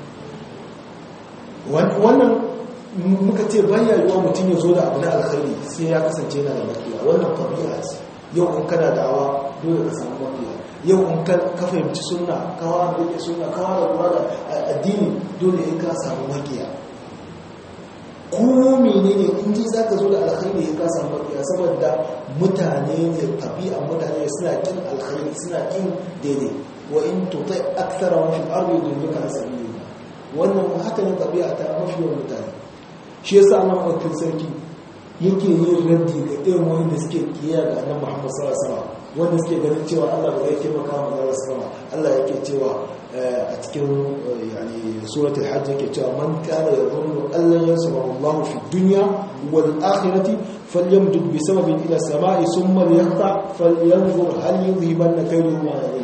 wannan muka ce baya yiwa mutum ya zo da abu na alkhairi sai ya kasance yana da makiya wannan tabi'a ce yau in kana da'awa dole ka samu makiya yau in ka fahimci sunna kawa da yake sunna kawa da lura da addini dole in ka samu makiya ko menene in ji za ka zo da alkhairi in ka samu makiya saboda mutane ne tabi'an mutane suna kin alkhairi suna kin daidai wa in tuti akthara fil ardi yudilluka an sabilillah wannan haka ne tabi'a ta mafi yawan mutane shi yasa Allah madaukakin sarki yake yin raddi ga irin wanda suke kiyaye ga annabi Muhammad sallallahu alaihi wasallam wanda suke ganin cewa Allah ba zai taimaka wa manzon sama Allah yake cewa a cikin yani suratul hajj yake cewa man kana yadhunnu allan yansuru Allah fi dunya wal akhirati falyamdud bi sababin ila samai thumma yaqta falyanzur hal yudhibanna kayduhu ma yadhi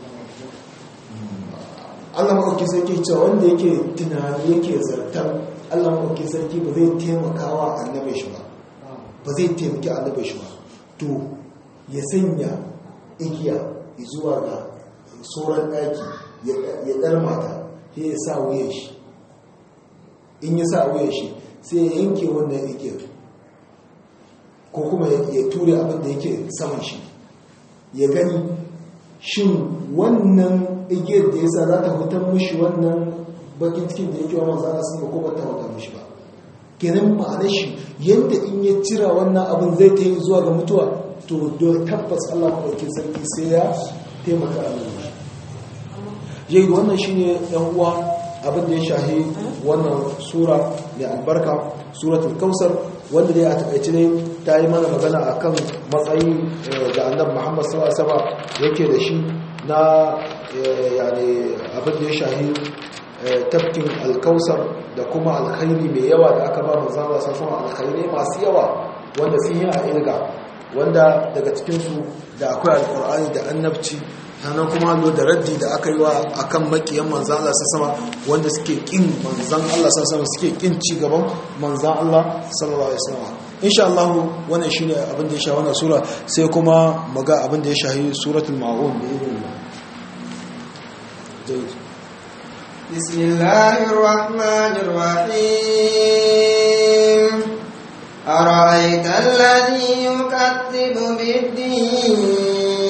Allah madaukakin sarki cewa wanda yake tunani yake zartar Allah madaukakin sarki ba zai taimaka wa annabi shi ba ba zai taimaki annabi shi ba to ya sanya igiya zuwa ga tsoron ɗaki ya ɗarmata sai ya sa wuyan shi in ya sa wuyan shi sai ya yanke wannan igiyar ko kuma ya ture abin da yake saman shi ya gani shin wannan igiyar da ya sa za ta hutar mushi wannan bakin cikin da yake wa manzana sun ba ko ba ta hutar mushi ba kenan ma'anar shi yadda in ya cira wannan abin zai ta yi zuwa ga mutuwa to don tabbas Allah maɗaukin sarki sai ya taimaka a nan yayi wannan shine ɗan uwa abin da ya shahi wannan sura mai albarka suratul kausar wanda dai a takaice ne ta yi mana magana akan matsayi da annabi Muhammad sallallahu alaihi wasallam yake da shi na yani abin da ya shahi tafkin alkausar da kuma alkhairi mai yawa da aka ba manzo Allah sallallahu alaihi alkhairi masu yawa wanda sun yi a ilga wanda daga cikinsu da akwai alkur'ani da annabci sannan kuma hallo da raddi da aka yi wa akan makiyan manzan Allah sama wanda suke kin manzan Allah sama suke kin ci gaban manzan Allah sallallahu alaihi wasallam insha Allah wannan shine abin da ya sha wannan sura sai kuma maga abin da ya shahi suratul maun da irin bismillahir rahmanir rahim ara'aita alladhi yukaththibu bid-din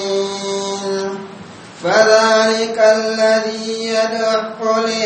فذلك الذي يدع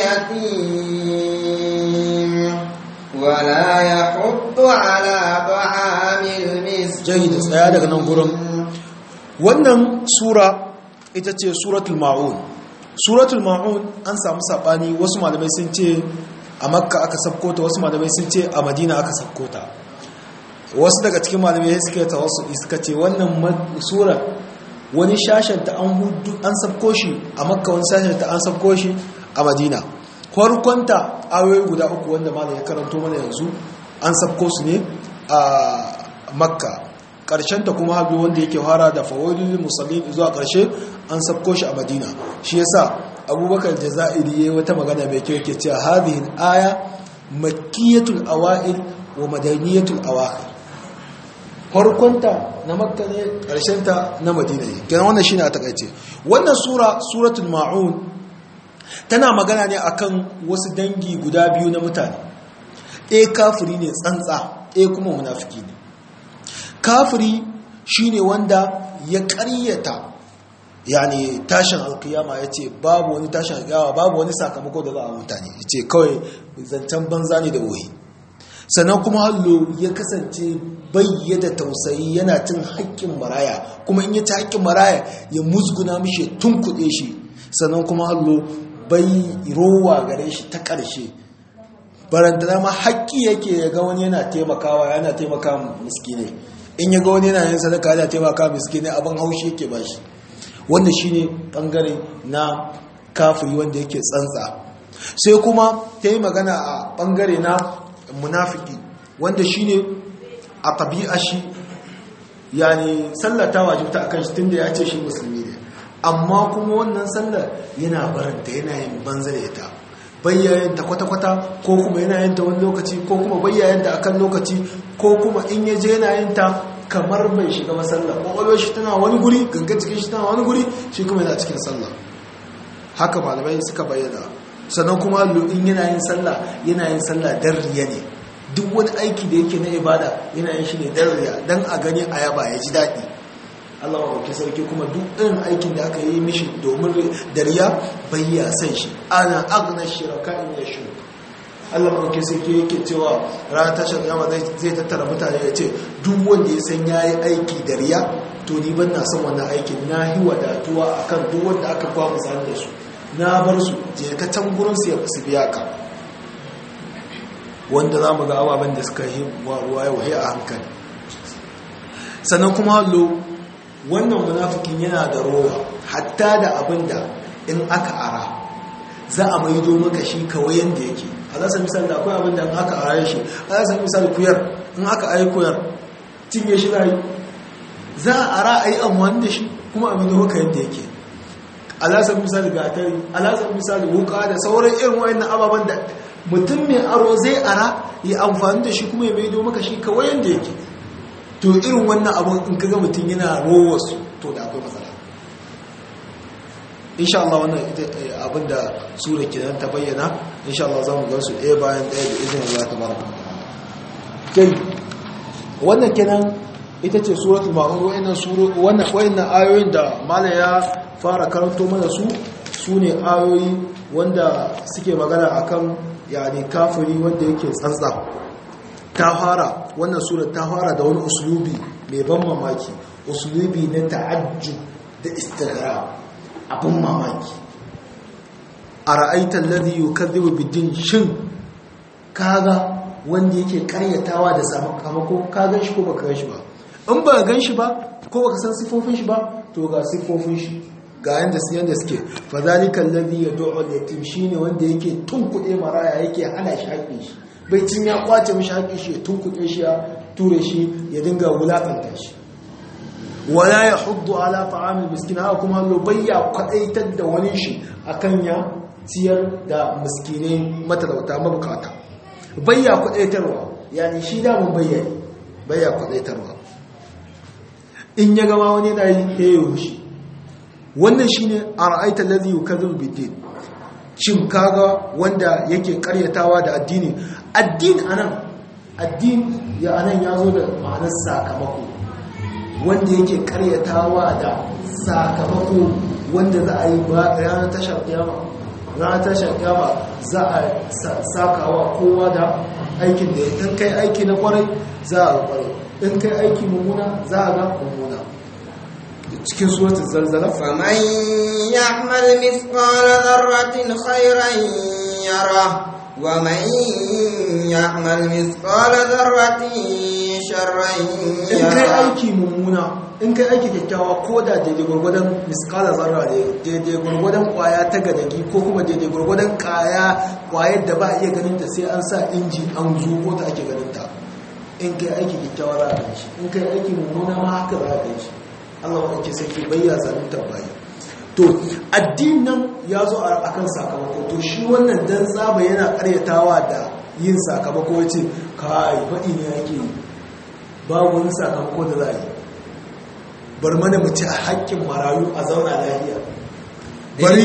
اليتيم ولا يحض على طعام المسكين جيد tsaya daga nan gurin wannan sura ita ce suratul maun suratul maun an samu sabani wasu malamai sun ce a makka aka sabko ta wasu malamai sun ce a madina aka sabko ta wasu daga cikin malamai suka ta wasu suka ce wannan sura wani shashenta an hudu an sabko shi a makka wani shashenta an sabko shi a madina farkonta ayoyi guda uku wanda malam ya karanto mana yanzu an sabko su ne a makka ta kuma habi wanda yake fara da fawailul musallin zuwa karshe an sabko shi a madina shi yasa abubakar jazairi yayi wata magana mai kyau yake cewa hadhihi aya makkiyatul awail wa madaniyatul awakhir farkonta na makka ne ta na madina ne kenan wannan shine a takaice wannan sura suratul maun tana magana ne akan wasu dangi guda biyu na mutane eh kafiri ne tsantsa eh kuma munafiki ne kafiri shine wanda ya ƙaryata yani tashin alkiyama yace babu wani tashin alkiyama babu wani sakamako da za a mutane yace kawai zancen banza ne da wohi sannan kuma hallo ya kasance bayyada tausayi yana cin haƙƙin maraya kuma in ya ci haƙƙin maraya ya musguna mishi tun kuɗe shi sannan kuma hallo bai rowa gare shi ta ƙarshe barantana ma haƙƙi yake ya ga wani yana taimakawa yana taimaka miskinai in ya ga wani yana yin sadaka yana taimaka miskinai abin haushi yake ba shi wanda shine ɓangare na kafiri wanda yake tsantsa sai kuma ta yi magana a ɓangare na munafiki wanda shine a tabi'a shi yani sallar ta wajibta akan shi tunda ya ce shi musulmi ne amma kuma wannan sallar yana baranta yana yin banza da ita bayyayen ta kwata-kwata ko kuma yana yin ta wani lokaci ko kuma bayyayen ta akan lokaci ko kuma in ya je yana yin ta kamar bai shiga masallar kwakwalwar shi tana wani guri gangan cikin shi tana wani guri shi kuma yana cikin sallah haka malamai suka bayyana sannan kuma in yana yin sallah yana yin sallah dan riya ne duk wani aiki da yake na ibada yana yin shi ne dan riya dan a gani a yaba ya ji daɗi Allah wa sarki kuma duk irin aikin da aka yi mishi domin da riya bai ya san shi ana agna shiraka in ya shi Allah wa sarki yake cewa ranar tashar kiyama zai tattara mutane ya ce duk wanda ya san yayi aiki da riya to ni ban na son wannan aikin na yi wadatuwa akan duk wanda aka kwa misali da su na bar su je ka can gurin su ya su biya ka wanda za mu ga ababen da suka yi ruwa yau a hankali sannan kuma hallo wannan munafikin yana da rowa hatta da abin da in aka ara za a maido maka shi kawai yadda yake a za su misali da akwai abin da in aka ara shi a za su misali kuyar in aka ayi kuyar cinye shi rayu za a ara a yi amfani da shi kuma a maido maka yadda yake alasar misali gatari alasar misali wuka da sauran irin wayannan ababen da mutum mai aro zai ara ya amfani da shi kuma ya maido maka shi kawai yadda yake to irin wannan abin in kaga mutum yana rowarsu to da akwai matsala insha Allah wannan abin da sura kenan ta bayyana insha Allah za mu ga su ɗaya bayan ɗaya da izinin Allah ta baraka kai wannan kenan ita ce suratul ma'un wayannan suru wannan wayannan ayoyin da malai ya fara karanto mana su su ne ayoyi wanda suke magana akan yani kafiri wanda yake tsantsa ta fara wannan sura ta fara da wani uslubi mai ban mamaki uslubi na ta'ajjub da istighrab abun mamaki ara'aita alladhi yukadhibu bid-din shin kaga wanda yake karyatawa da sakamako ka gan shi ko baka gan shi ba in ba gan shi ba ko baka san sifofin shi ba to ga sifofin shi ga yanda su yanda suke fadhalika alladhi yad'u al-yatim shine wanda yake tunkuɗe maraya yake hana shi haƙƙin shi bai cin ya kwace mishi haƙƙin shi ya tunkuɗe shi ya ture shi ya dinga wulaƙanta shi wala yahuddu ala ta'amil miskin haka kuma hallo bayya kwadaitar da wani shi akan ya ciyar da miskinai matalauta mabukata bayya kwadaitarwa yani shi da mun bayyane bayya kwadaitarwa in ya gama wani da yi heyo shi wannan shine ara'aita allazi yukazzibu bid-din shin kaga wanda yake karyatawa da addini addini anan addini ya anan yazo da ma'anar sakamako wanda yake karyatawa da sakamako wanda za a yi ba ranar tashar kiyama ranar tashar kiyama za a sakawa kowa da aikin da in kai aiki na kwarai za a kwarai in kai aiki mummuna za a ga mummuna cikin suratul zalzala faman ya'mal mithqala dharratin khairan yara wa man ya'mal mithqala dharratin sharran in kai yara aiki mummuna in kai aiki kyakkyawa ko da daidai gurgudan miskala zarra ne daidai gurgudan kwaya ta gadagi ko kuma daidai gurgudan kaya kwayar da ba a iya ganin ta sai an sa inji an zuko ta ake ganin ta in kai aiki kyakkyawa za a gan shi in kai aiki mummuna ma haka za a gan shi Allah wa ake sai ke bayyana zalunta bayi to addinin nan ya zo a kan sakamako to shi wannan dan tsaba yana karyatawa da yin sakamako yace kai faɗi ne yake yi babu wani sakamako da za a yi bar mana mu ci a haƙƙin marayu a zauna lafiya bari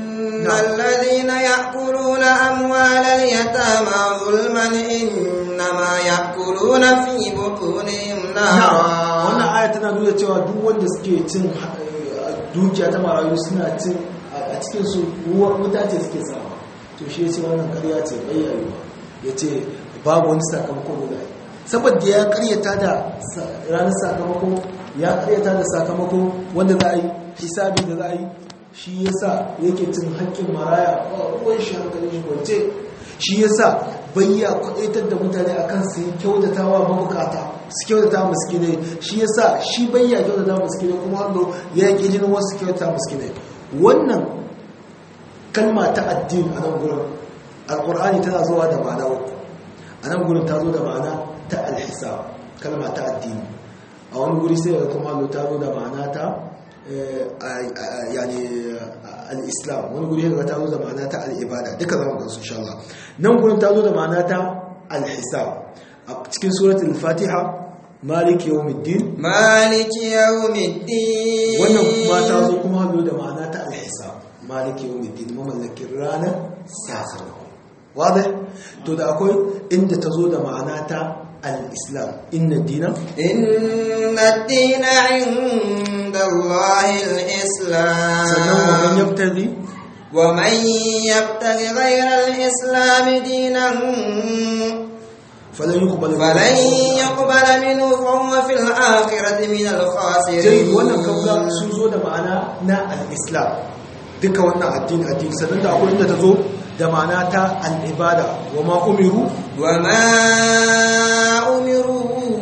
الذين يأكلون أموال اليتامى ظلما إنما يأكلون في بطونهم نارا wannan aya tana nuna cewa duk wanda suke cin dukiya ta marayu suna cin a cikin su wuta ce suke sawa to shi yace wannan ƙarya ce bayyana yace babu wani sakamako da zai saboda ya ƙaryata da ranar sakamako ya ƙaryata da sakamako wanda za a yi hisabi da za a yi shi yasa yake cin haƙƙin maraya ruwan shi hankali shi kwance shi yasa bayya kwadaitar da mutane akan su kyautatawa mabukata su kyautata miskinai shi yasa shi bayya kyautata miskinai kuma hannu ya yi jinin wasu kyautata miskinai wannan kalma ta addini a nan gurin alƙur'ani tana zuwa da ma'ana uku a nan gurin ta zo da ma'ana ta alhisab kalma ta addini a wani guri sai ga kuma hannu ta zo da ma'ana ta yani al-islam wani guri ga ta zo da ma'ana ta al-ibada duka zama gansu insha Allah nan gurin ta zo da ma'ana ta al-hisab a cikin suratul fatiha maliki yawmiddin maliki yawmiddin wannan kuma ta zo kuma hannu da ma'ana ta al-hisab maliki yawmiddin mamallakin ranar sakamako wadai to da akwai inda ta zo da ma'ana ta al-islam inna dina inna dina inda Allahi al-islam sannan wa man yabtaghi wa man yabtaghi ghayra al-islam dinan falan yuqbal falan yuqbal minhu wa huwa fil akhirati min al-khasirin dai wannan kabla sun zo da ma'ana na al-islam duka wannan addini addini sannan da akwai inda ta zo da ma'ana ta al-ibada wa ma umiru wa ma umiru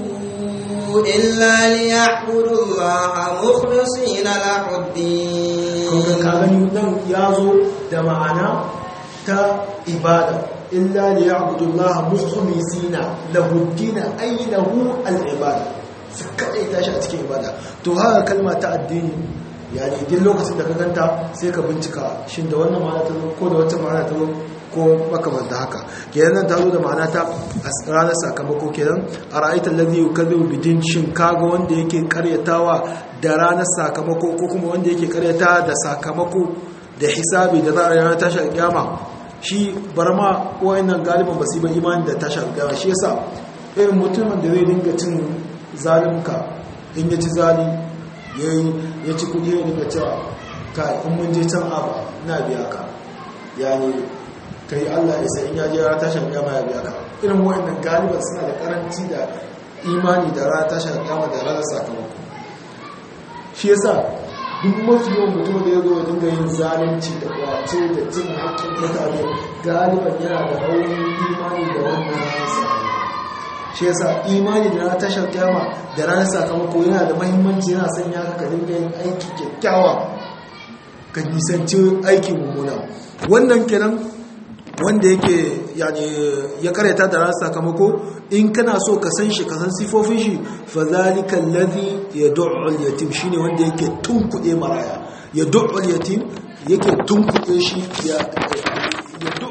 illa liya'budu Allaha mukhlisina lahu ad-din kun ka gani nan yazo da ma'ana ta ibada illa liya'budu Allaha mukhlisina lahu ad-din ay lahu al-ibada su kadai tashi a cikin ibada to haka kalma ta addini yani duk lokacin da ka ganta sai ka bincika shin da wannan ma'ana ta zo ko da wata ma'ana ta zo ko makamanta haka kenan nan ta zo da ma'ana ta ranar sakamako kenan a ra'aitar ladhi yukazzibu bidin shin kaga wanda yake karyatawa da ranar sakamako ko kuma wanda yake karyata da sakamako da hisabi da za a ranar tashar kiyama shi barma wayannan galiban basu ba imani da tashar kiyama shi yasa irin mutumin da zai dinga cin zalimka in ya ci zali ya ci kudi ya dinga cewa ka in mun je can abu na biya ka yani kai Allah ya sai in ya je ra tashin kiyama ya biya ka irin wayannan galiban suna da karanci da imani da ra tashin kiyama da ranar sakamako shi yasa duk mafi yawan mutum da ya zo ya dinga yin zalunci da kwace da cin haƙƙin mutane galiban yana da raunin imani da wannan ranar sakamako shi yasa imani da ranar tashin kiyama da ranar sakamako yana da mahimmanci yana sanya ka dinga yin aiki kyakkyawa ka nisanci aikin mummuna wannan kenan wanda yake yani ya karanta da ran sakamako in kana so ka san shi ka san sifofin shi fa zalika alladhi yad'u al-yatim shine wanda yake tunkuɗe maraya yad'u al-yatim yake tunkuɗe shi ya yad'u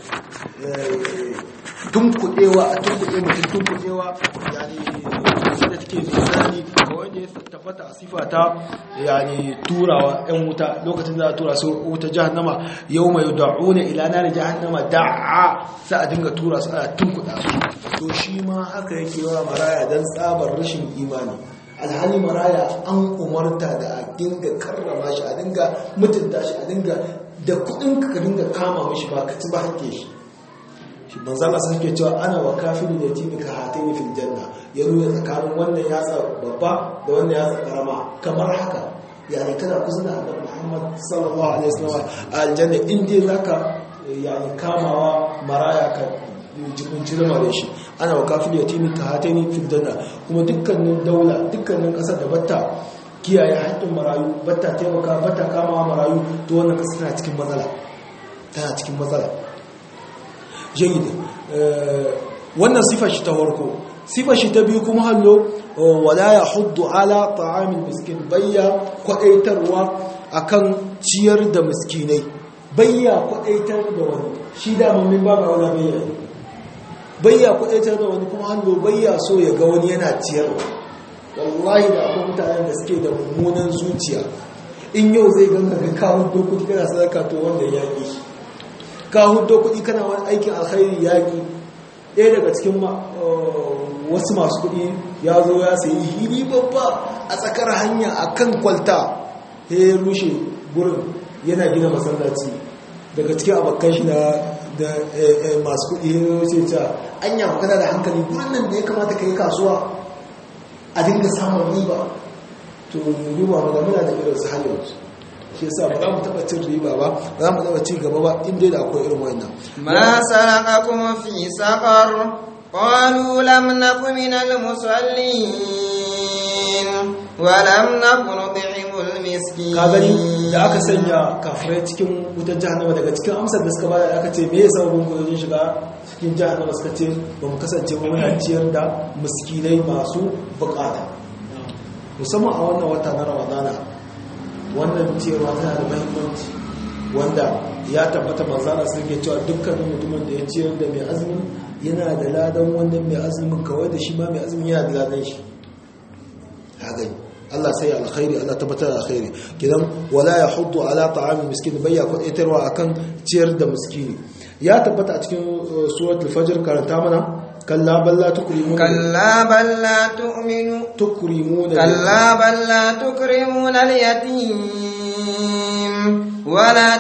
tunkuɗewa a tunkuɗe mutum tunkuɗewa yani da take misali ga wanda ya tabbata a sifata yani turawa ɗan wuta lokacin da za a tura su wuta jahannama yau mai da'una ila nari jahannama da'a sa a dinga tura su ana tunkuɗa su to shi ma haka yake wa maraya don tsabar rashin imani alhali maraya an umarta da a dinga karrama shi a dinga mutunta shi a dinga da kuɗin ka dinga kama mashi ba ka ci ba hake shi shi manzala sun ke cewa ana wa kafiru da yatimi ka hatini fil janna ya nuna tsakanin wannan yatsa babba da wannan yatsa karama kamar haka yani kana kusa da annabi Muhammad sallallahu alaihi wasallam aljanna in dai zaka yani kamawa maraya ka jibin jirma da shi ana wa kafiru da yatimi ka hatini fil janna kuma dukkanin daula dukkanin kasar da batta kiyaye haƙƙin marayu batta taimaka batta kamawa marayu to wannan kasar tana cikin matsala tana cikin matsala jayyid wannan sifar shi ta farko sifar shi ta biyu kuma hallo wala yahuddu ala ta'amil miskin bayya kwadaitarwa akan ciyar da miskinai bayya kwadaitar da wani shi da mun ba ba wala bayya bayya kwadaitar da wani kuma hallo bayya so ya ga wani yana ciyarwa wallahi da akwai mutanen da suke da mummunan zuciya in yau zai ganka ga kawo dokoki kana sadaka to wanda ya yi ka hudo kuɗi kana wani aikin alkhairi yaƙi ɗaya daga cikin wasu masu kuɗi ya zo ya sayi hili babba a tsakar hanya a kan kwalta ya rushe gurin yana gina masallaci daga cikin abokan shi da masu kuɗi ya rushe ta an yi magana da hankali gurin nan da ya kamata ka yi kasuwa a dinga samun riba to riba magamina da irin su halin shi yasa ba za mu taba cin riba ba ba za mu taba ci gaba ba inda da akwai irin wannan ma saraqakum fi saqar qalu lam nakum minal musallin wa lam nakun nut'imul miskin ka gani da aka sanya kafirai cikin wutar jahannama daga cikin amsar da suka bada aka ce me yasa sababin ku shiga cikin jahannama suka ce ba mu kasance ba muna ciyar da miskinai masu bukata musamman a wannan wata na Ramadana wannan cewa tana da mahimmanci wanda ya tabbata manzana sun ke cewa dukkanin mutumin da ya ciyar da mai azumi yana da ladan wannan mai azumin kawai da shi ma mai azumi yana da ladan shi haka Allah sai alkhairi Allah tabbatar alkhairi kidan wala yahuddu ala ta'amil miskin bayya kwadaitarwa akan ciyar da miskini ya tabbata a cikin suratul fajr karanta mana كلا بل لا تكرمون كلا بل لا تؤمنون تكرمون كلا بل لا تكرمون اليتيم ولا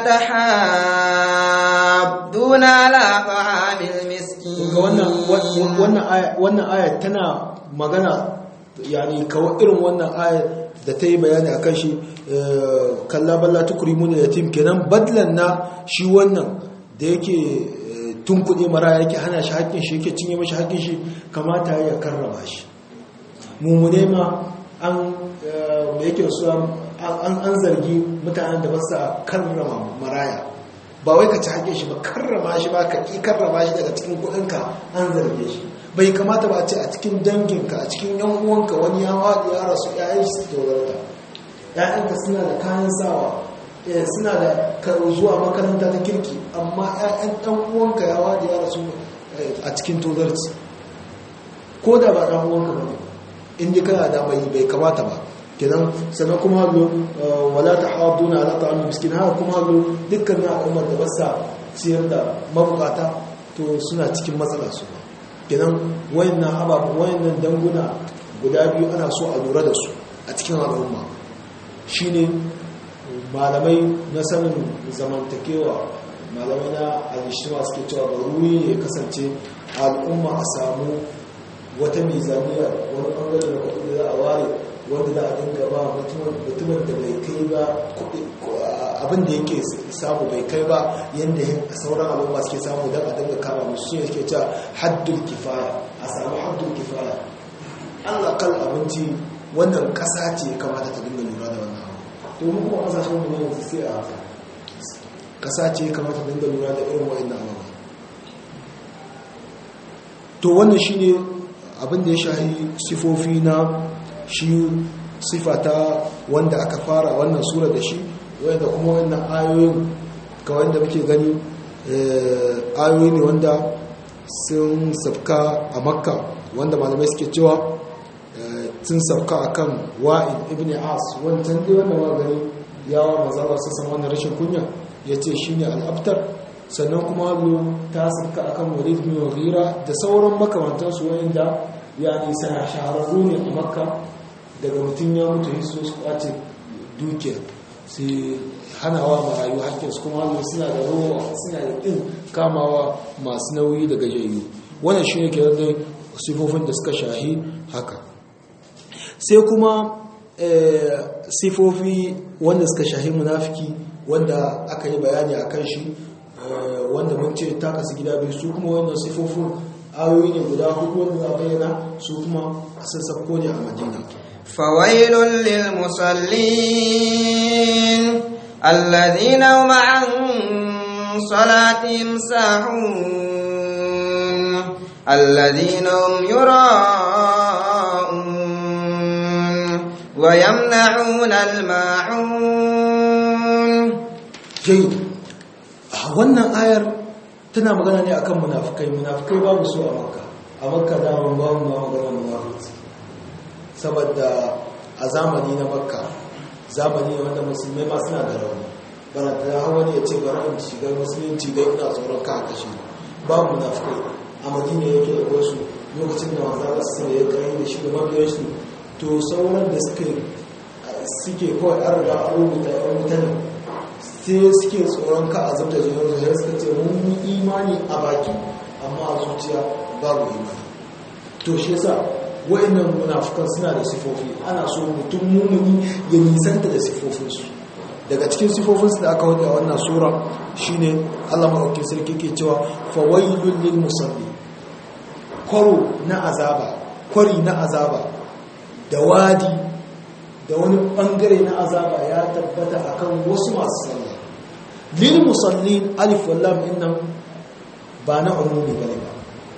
تحاضون على طعام المسكين wannan wannan aya wannan aya tana magana yani kawai irin wannan aya da ta yi bayani akan shi kalla bal la tukrimuna yatim kenan badlan na shi wannan da yake tun kuɗi mara yake hana shi haƙƙin shi yake cinye mashi haƙƙin shi kamata ya karrama shi mummune ma an da yake su an zargi mutanen da ba sa karrama maraya ba wai ka ci haƙƙin shi ba karrama shi ba ka ƙi karrama shi daga cikin kuɗinka an zarge shi bai kamata ba a ce a cikin danginka a cikin yan uwanka wani ya waɗi ya rasu ƴaƴan shi su dogara ƴaƴanka suna da kayan sawa suna da zuwa makaranta ta kirki amma ƴaƴan ɗan uwanka ya wada ya rasu a cikin tozarci ko da ba ɗan uwanka ba ne inda kana da mai bai kamata ba kenan sannan kuma hallo wala tahaduna ala ta'am miskin haka kuma hallo dukkan al'ummar da basa ciyar da mabukata to suna cikin matsala su kenan wayannan ababu wayannan danguna guda biyu ana so a lura da su a cikin al'umma shine malamai na sanin zamantakewa malamai na alishima suke cewa baruri ne kasance al'umma a samu wata mizaniya wani bangare da kuɗi da za a ware wanda za a dinga ba mutumin da bai kai ba abin da yake samu bai kai ba yadda sauran al'umma suke samu don a dinga kama musu shi suke cewa haddul kifaya a samu haddul kifaya allah kal abinci wannan ƙasa ce kamata ta dinga lura da wannan domin kuma kasashen mu ne yanzu sai a haka kasa ce kamata dinga lura da irin wa'in abubuwa to wannan shine abin da ya shahi sifofi na shi sifata wanda aka fara wannan sura da shi, wanda kuma wannan ayoyin ga wanda muke gani ayoyi ne wanda sun sabka a Makka, wanda malamai suke cewa sun sauka akan Wa'il ibn As, wancan dai wannan magani yawa mazaba su san wannan rashin kunya yace shine al-abtar. Sannan kuma hallo ta sauka akan Walid ibn Mughira da sauran makamantan su wanda yani sana shahararru ne a Makka, daga mutun ya mutu hisso su kwace dukiya sai hanawa marayu hakkin su, kuma hallo suna da rowa, suna da din kamawa masu nauyi daga jayyu. Wannan shine kenan dai sifofin da suka shahi haka. Sai kuma sifofi wanda suka shahi munafiki wanda aka yi bayani a kan shi, wanda mun ce ta kasu gida biyu. Su kuma wannan sifofin ayoyi ne guda hudu wanda za bayyana, su kuma sun sabko ne a Madina. fawailun lil musallin alladhina hum an salatihim sahun alladhina hum yura'un ويمنعون الماعون. جيد. wannan ayar tana magana ne akan munafikai. Munafikai babu su a Makka. A Makka da ban babu ma magana munafiki. Saboda a zamani na Makka, zamani wanda musulmai ma suna da rauni. Bara ta hawa ne ya ce bara in shiga musulunci dai ina tsoron ka kashe. Babu munafikai. A Madina yake da wasu lokacin da manzo Allah sai ya kai da shi da mabiyan shi, to sauran da suke suke kawai an riga an rubuta yan mutane sai suke tsoron ka a zubta jinin zuciya, suka ce mun yi imani a baki amma a zuciya babu imani. To shi yasa wa'annan munafukan suna da sifofi, ana so mutum mumuni ya nisanta da sifofinsu. Daga cikin sifofinsu da aka wada a wannan sura shine Allah madaukakin sarki ke cewa fawailul lil musalli, kwaro na azaba, kwari na azaba da wadi da wani bangare na azaba ya tabbata akan wasu masu sallah. Lil musallin alif wal lam innan ba na umumi bane ba,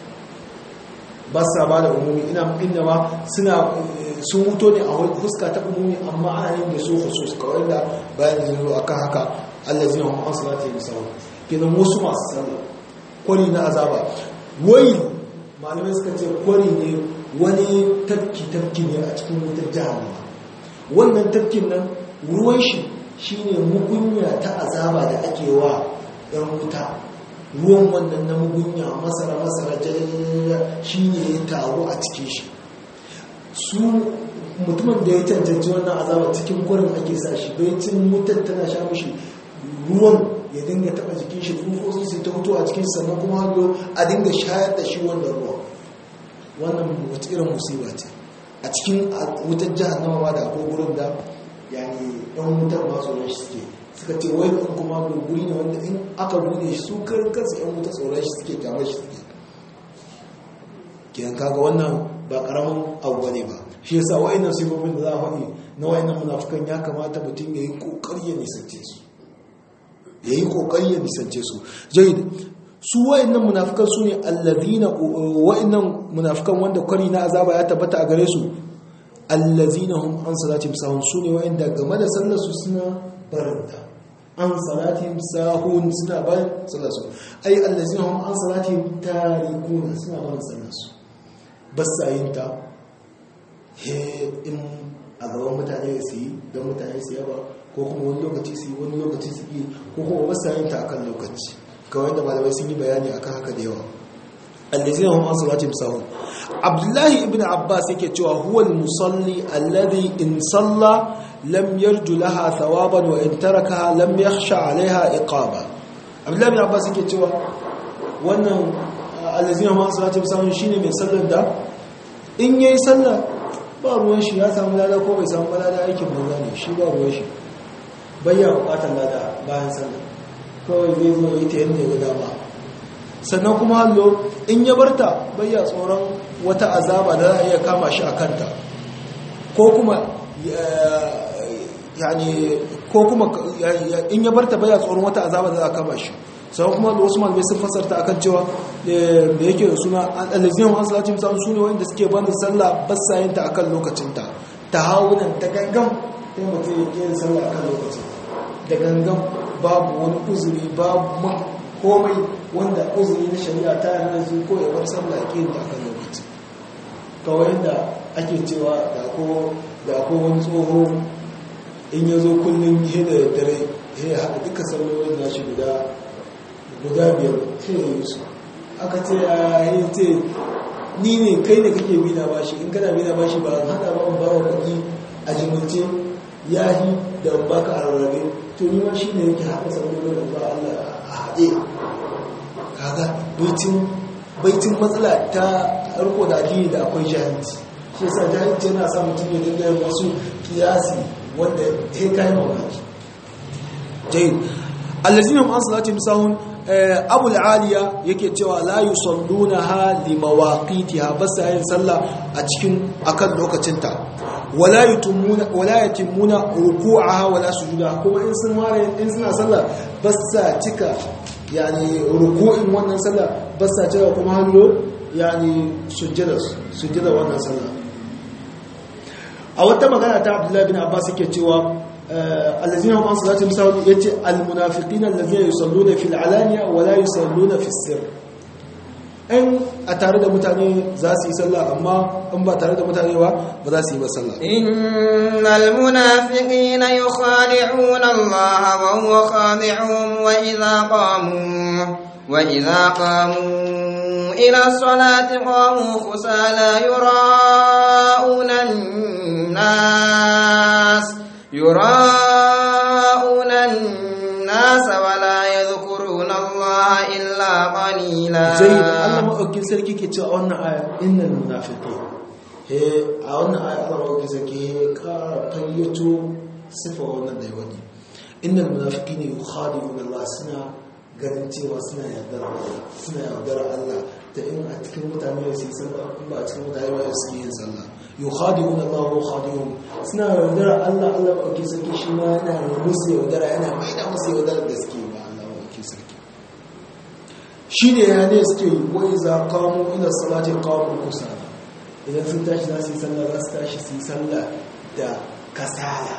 ba sa ba da umumi, ina inda ba suna sun wuto ne a fuska ta umumi, amma ana yin da su khusus kawai da bayanin zuwa akan haka allazina hum an salatihim sahun, kenan wasu masu sallah. Kwari na azaba, wai malamai suka ce kwari ne wani tafki-tafki ne a cikin wutar jahannama. Wannan tafkin nan ruwan shi shine mugunya ta azaba da ake wa ɗan wuta. Ruwan wannan na mugunya masara-masara jajajaja shine ya taru a cikin shi. Su mutumin da ya cancanci wannan azaba cikin kwarin ake sa shi, bai cin wutar tana sha mishi ruwan ya dinga taɓa jikin shi, tsufosi sai ta fito a cikin, sannan kuma hanyo a dinga shayar da shi wannan ruwan. Wannan wata irin musiba ce a cikin wutar jahannama ma da akwai gurin da yani ɗan wutar ma tsoron shi suke, suka ce wai ɗan kuma gurguri ne wanda in aka bude shi su karin kansu ɗan wutar tsoron shi suke, kyamar shi suke. kiyan kaga wannan ba ƙaramin abu ne ba. Shi yasa wa'annan sifofin da za a faɗi na wa'annan munafukan ya kamata mutum ya yi ƙoƙari ya nisance su, ya yi ƙoƙari ya nisance su. Jahid, su wa'annan munafikan su ne allazina, wa'annan munafikan wanda kwari na azaba ya tabbata a gare su, allazina hum an salatihim sahun, su ne wa'anda game da sallar su suna barinta. An salatihim sahun, suna barin sallar su. Ai allazina hum an salatihim tarikuna, suna barin sallar su, ba sa yin ta he in a gaban mutane su yi don mutane su yaba, ko kuma wani lokaci su yi wani lokaci su yi, ko kuma ba sa yin ta akan lokaci. Kawai da malamai sun yi bayani akan haka da yawa. Allazina hum an salatihim sahun. Abdullahi ibn Abbas yake cewa huwa al-musalli alladhi in salla lam yarju laha thawaban wa in tarakaha lam yakhsha 'alayha iqaba. Abdullahi ibn Abbas yake cewa wannan allazina hum an salatihim sahun shine mai sallar da in yayi sallah ba ruwan shi ya samu lada ko bai samu lada, aikin banza ne shi, ba ruwan shi, bayya bukatar lada bayan sallah, kawai zai zo yi ta yadda ya dama. Sannan kuma hallo in ya barta bayya tsoron wata azaba da za a iya kama shi a kanta, ko kuma yani ko kuma in ya barta bayya tsoron wata azaba da za a kama shi, sai kuma da wasu malamai sun fasarta akan cewa da yake da suna allazina an salati musamman su ne wanda suke bani sallah basayin ta akan lokacinta ta hawunan ta gangan sai mutum ya ke sallah akan lokacin da gangan babu wani uzuri babu komai wanda uzuri na shari'a ta yana su ko ya bar sallah ya ke ta akan lokaci kawai da ake cewa da ko da ko wani tsoho in ya zo kullum ihe da dare ya haɗa duka sallolin nashi guda guda biyar sai ya yi su aka ce a yi ce ni ne kai da kake bina bashi in kana bina bashi ba hada ba ba wa kuɗi a jimilce yahi da baka a rarrabe to ni ma shi ne yake haɗa sallolin da ba Allah a haɗe kaga baitin baitin matsala ta riko da addini da akwai jahilci shi yasa jahilci yana sa mutum ya dinga yin wasu kiyasi wanda ya kai mamaki jayin allazina an salati musahun abu al'aliya yake cewa la yusallunaha limawaqitiha bas ayin sallah a cikin akan lokacinta wala yutimuna wala yatimuna ruku'aha wala sujudaha kuma in sun ware in suna sallah bas sa cika yani ruku'in wannan sallah bas sa cika kuma hallo yani sujjada sujjada wannan sallah a wata magana ta Abdullah bin Abbas yake cewa الذين هم عن صلاتهم ساهون يأتي المنافقين الذين يصلون في العلانية ولا يصلون في السر إن أتارد متعني زاسي صلى أما أم بأتارد متعني وبداسي بصلى إن المنافقين يخادعون الله وهو خادعهم وإذا قاموا وإذا قاموا إلى الصلاة قاموا خسالى يراءون الناس يراءون الناس ولا يذكرون الله إلا قليلا زي الله ما أكل سركي كي أن إن المنافقين هي أن الله ما أكل سركي كفيتو صفة ولا ديواني إن المنافقين يخادعون الله سنة garanti wa suna yaudara suna yaudara Allah ta in a cikin mutane su yi sallah in ba a cikin mutane ba su yi sallah yukhadi'un Allah wa yukhadi'un suna yaudara Allah Allah ba ke sarki shi ma yana musu yaudara yana mai da musu yaudara da suke ba Allah ba ke sarki shine ya ne suke yi wa iza qamu ila salati qamu kusala idan sun tashi za su yi sallah za su tashi su yi sallah da kasala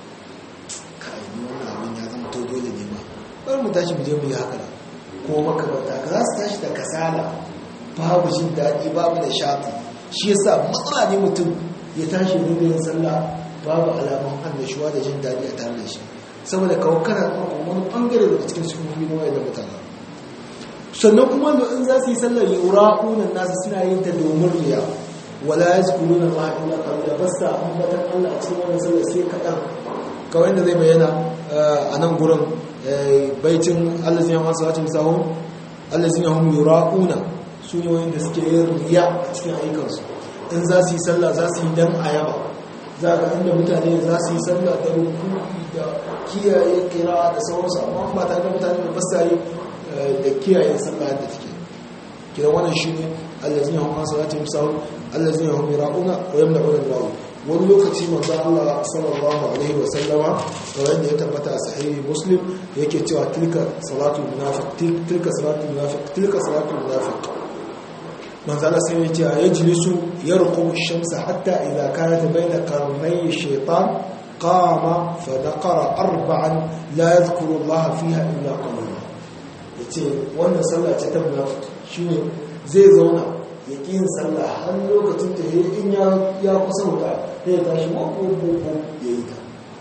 kai wannan abin ya zama to dole ne ma bari mu tashi mu je mu yi haka ko makamanta ka za su tashi da kasala babu jin daɗi babu da shafi shi yasa matsala ne mutum ya tashi ne da yin sallah babu alamun annashuwa da jin daɗi a tare da shi saboda kawo kana ɗaukar wani ɓangare daga cikin sukufi na wayar da mutane sannan kuma da in za su yi sallar yura'unan nasu suna yin ta domin riya wala ya zikuru na ma'a'ila ƙarfiya ba sa ambatan allah a cikin wannan sallar sai kaɗan kawai da zai bayyana a nan gurin baitin allazina masu wata misahun allazina hum yura'una su ne wanda suke yin riya a cikin ayyukansu in za su yi sallah za su yi dan ayaba za ga inda mutane za su yi sallah da rukuni da kiyaye kira da sauransu amma ba tare da mutane da basa yi da kiyaye sallah da take kiran wannan shine allazina hum masu wata misahun allazina hum yura'una wa yamna'una al-ma'ruf wani lokaci manzo Allah sallallahu alaihi wa sallama wanda ya tabbata a sahihi muslim yake cewa tilka salatul munafiq tilka salatul munafiq tilka salatul munafiq manzo Allah sai ya ce yajlisu yarqumu ash-shamsa hatta idha kanat bayna qarnay ash-shaytan qama fa daqara arba'an la yadhkuru Allah fiha illa qalila yace wannan sallah ce ta munafiq shine zai zauna ya ƙi yin sallah har lokacin da in ya kusa wuta ya tashi maƙoƙoƙo ya yi ta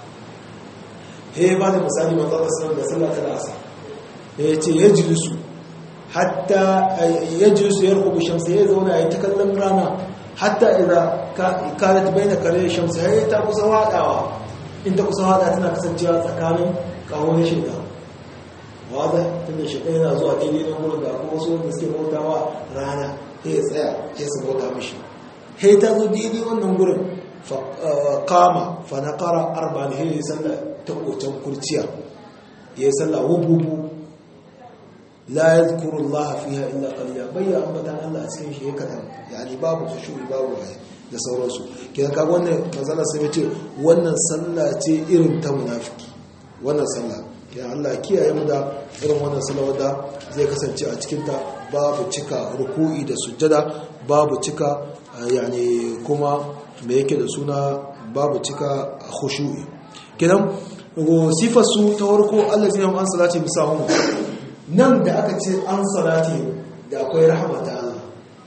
ya ba da misali matsalar sanar da sallah ta nasa ya ce ya jilisu hatta ya jilisu ya rukubu shamsa ya zauna ya ta kallon rana hatta idan kanat bai na kare shamsa ya ta kusa waɗawa in ta kusa waɗa tana kasancewa tsakanin ƙahon shida wadda tunda shida yana zuwa daidai na wurin da kuma wasu wanda suke bautawa rana ya tsaya ya su bauta mishi ya ta zo daidai wannan gurin kama fa na ƙara arba ne ya yi sallah ta ƙocen kurciya ya yi sallah wububu la ya zukuru Allah fiha illa qalila bayya ambatan Allah a cikin shi ya kadan yani babu khushu'i babu waye da sauransu kidan ka wannan manzala sai ya ce wannan sallah ce irin ta munafiki wannan sallah ya Allah kiyaye mu da irin wannan salawar da zai kasance a cikin ta babu cika ruku'i da sujjada babu cika yani kuma me yake da suna babu cika khushu'i kenan sifar su ta farko allazina hum an salati bisahum nan da aka ce an salati da akwai rahama ta Allah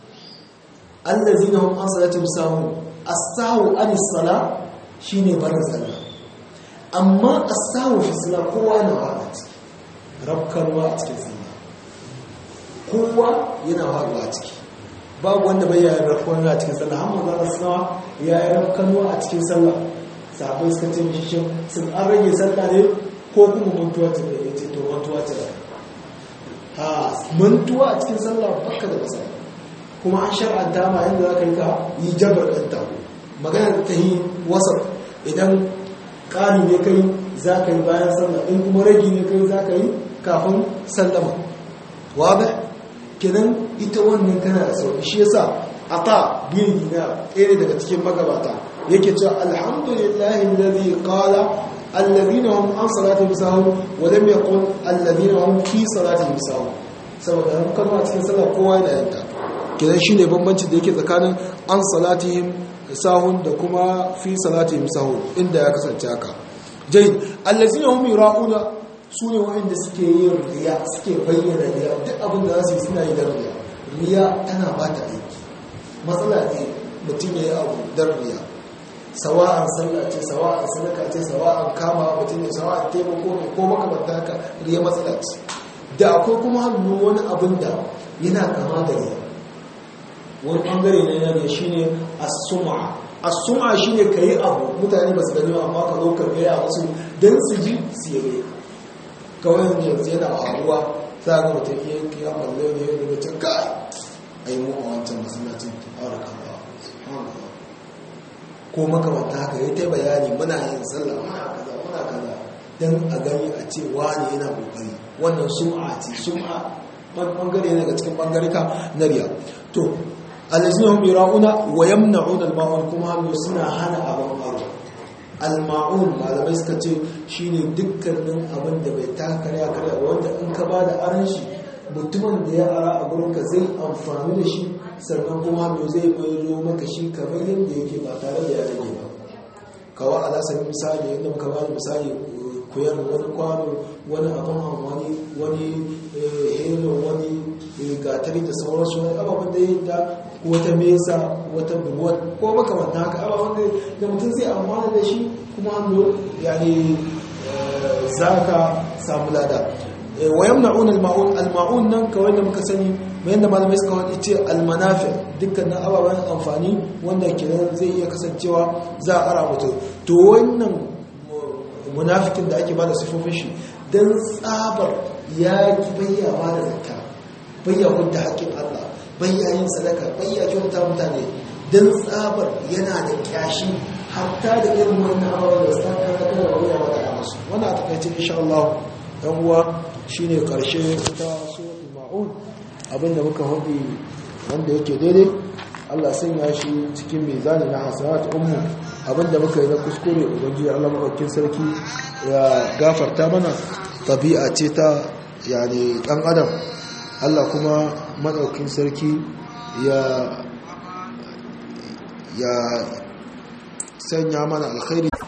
allazina hum an salati bisahum as-sahu an as-sala shine barin sallah amma as-sahu fi salat kowa na wa'ati rabkarwa a cikin sallah kowa yana haɗuwa a ciki babu wanda bai yayin rabkarwa a cikin sallah amma za a sanawa yayin rabkarwa a cikin sallah sahabai suka ce mishi shin sun an rage sallah ne ko kuma mantuwa ce da ya ce to mantuwa ce da ha mantuwa a cikin sallah baka da kasa kuma an shar'anta ma yadda za ka yi ka yi jabar ɗanta magana ta yi wasa idan ƙari ne kai za ka yi bayan sallah in kuma ragi ne kai za ka yi kafin sallama wadda kenan ita wannan tana da sauƙi shi yasa a ta biyu dina ɗaya daga cikin magabata yake cewa alhamdulillahi alladhi qala alladhina hum an salatihim sahun wa lam yaqul alladhina hum fi salatihim sahun saboda an kalma cikin sallah kowa yana yanka kenan shine bambanci da yake tsakanin an salatihim sahun da kuma fi salatihim sahun inda ya kasance haka jayyid alladhina hum yura'una sune wanda suke yin riya suke bayyana riya duk abin da za su yi suna yi da riya riya tana bata aiki matsala ne mutum ya yi abu dan riya sawa'an sallah ce sawa'an sadaka ce sawa'an kama mutum ne sawa'an taimako ne ko makamanta haka riya matsala ce da akwai kuma hannu wani abin da yana kama da riya wani bangare na yana shine as-sum'a as-sum'a shine kai abu mutane ba su gani amma ka zo ka gaya musu dan su ji su yabe kawai yanzu yana faruwa za ga mutum ya yi ya balle ne ya daga can kai ai mu a wancan masallacin aure kaza subhanallah ko makamanta haka ya ta bayani muna yin sallah muna kaza muna kaza dan a gani a ce wani yana kokari wannan sum'a ce sum'a bangare ne daga cikin bangarika na riya to allazina hum yura'una wa yamna'una al-ma'un kuma suna hana abin aro al-ma'un malamai suka ce shine dukkanin abin da bai taka karya karya wanda in ka bada aran shi mutumin da ya ara a gurin ka zai amfani da shi sannan kuma me zai bayyana maka shi kamar yadda yake ba tare da ya rage ba kawa ala sanin misali yadda muka ba da misali koyar da wani kwano wani abin wani wani helo wani gatari da sauransu wani ababen da ya yi da wata mesa wata buwar ko makamanta haka ababen da mutum zai amfana da shi kuma hannu yani za ka samu lada wa yamna'un al-ma'un al-ma'un nan kawai da muka sani mai yadda malamai suka wani ce al-manafi dukkanin ababen amfani wanda kenan zai iya kasancewa za a ara mutum to wannan munafikin da ake bada sifofin shi dan tsabar ya ki bayya ba da zakka bayya hudda haƙƙin Allah bayya yin sadaka bayya kyauta mutane dan tsabar yana da kyashi hatta da irin wannan ababen da suka karanta da wani wata musu wannan a takaice insha Allah dan uwa shine karshe ta suratul maun abinda muka hudi wanda yake daidai Allah sanya shi cikin mizani na hasanat ummu abinda muka yi na kuskure ubangiji Allah madaukakin sarki ya gafarta mana tabi'a ce ta yani dan adam Allah kuma madaukakin sarki ya ya sanya mana alkhairi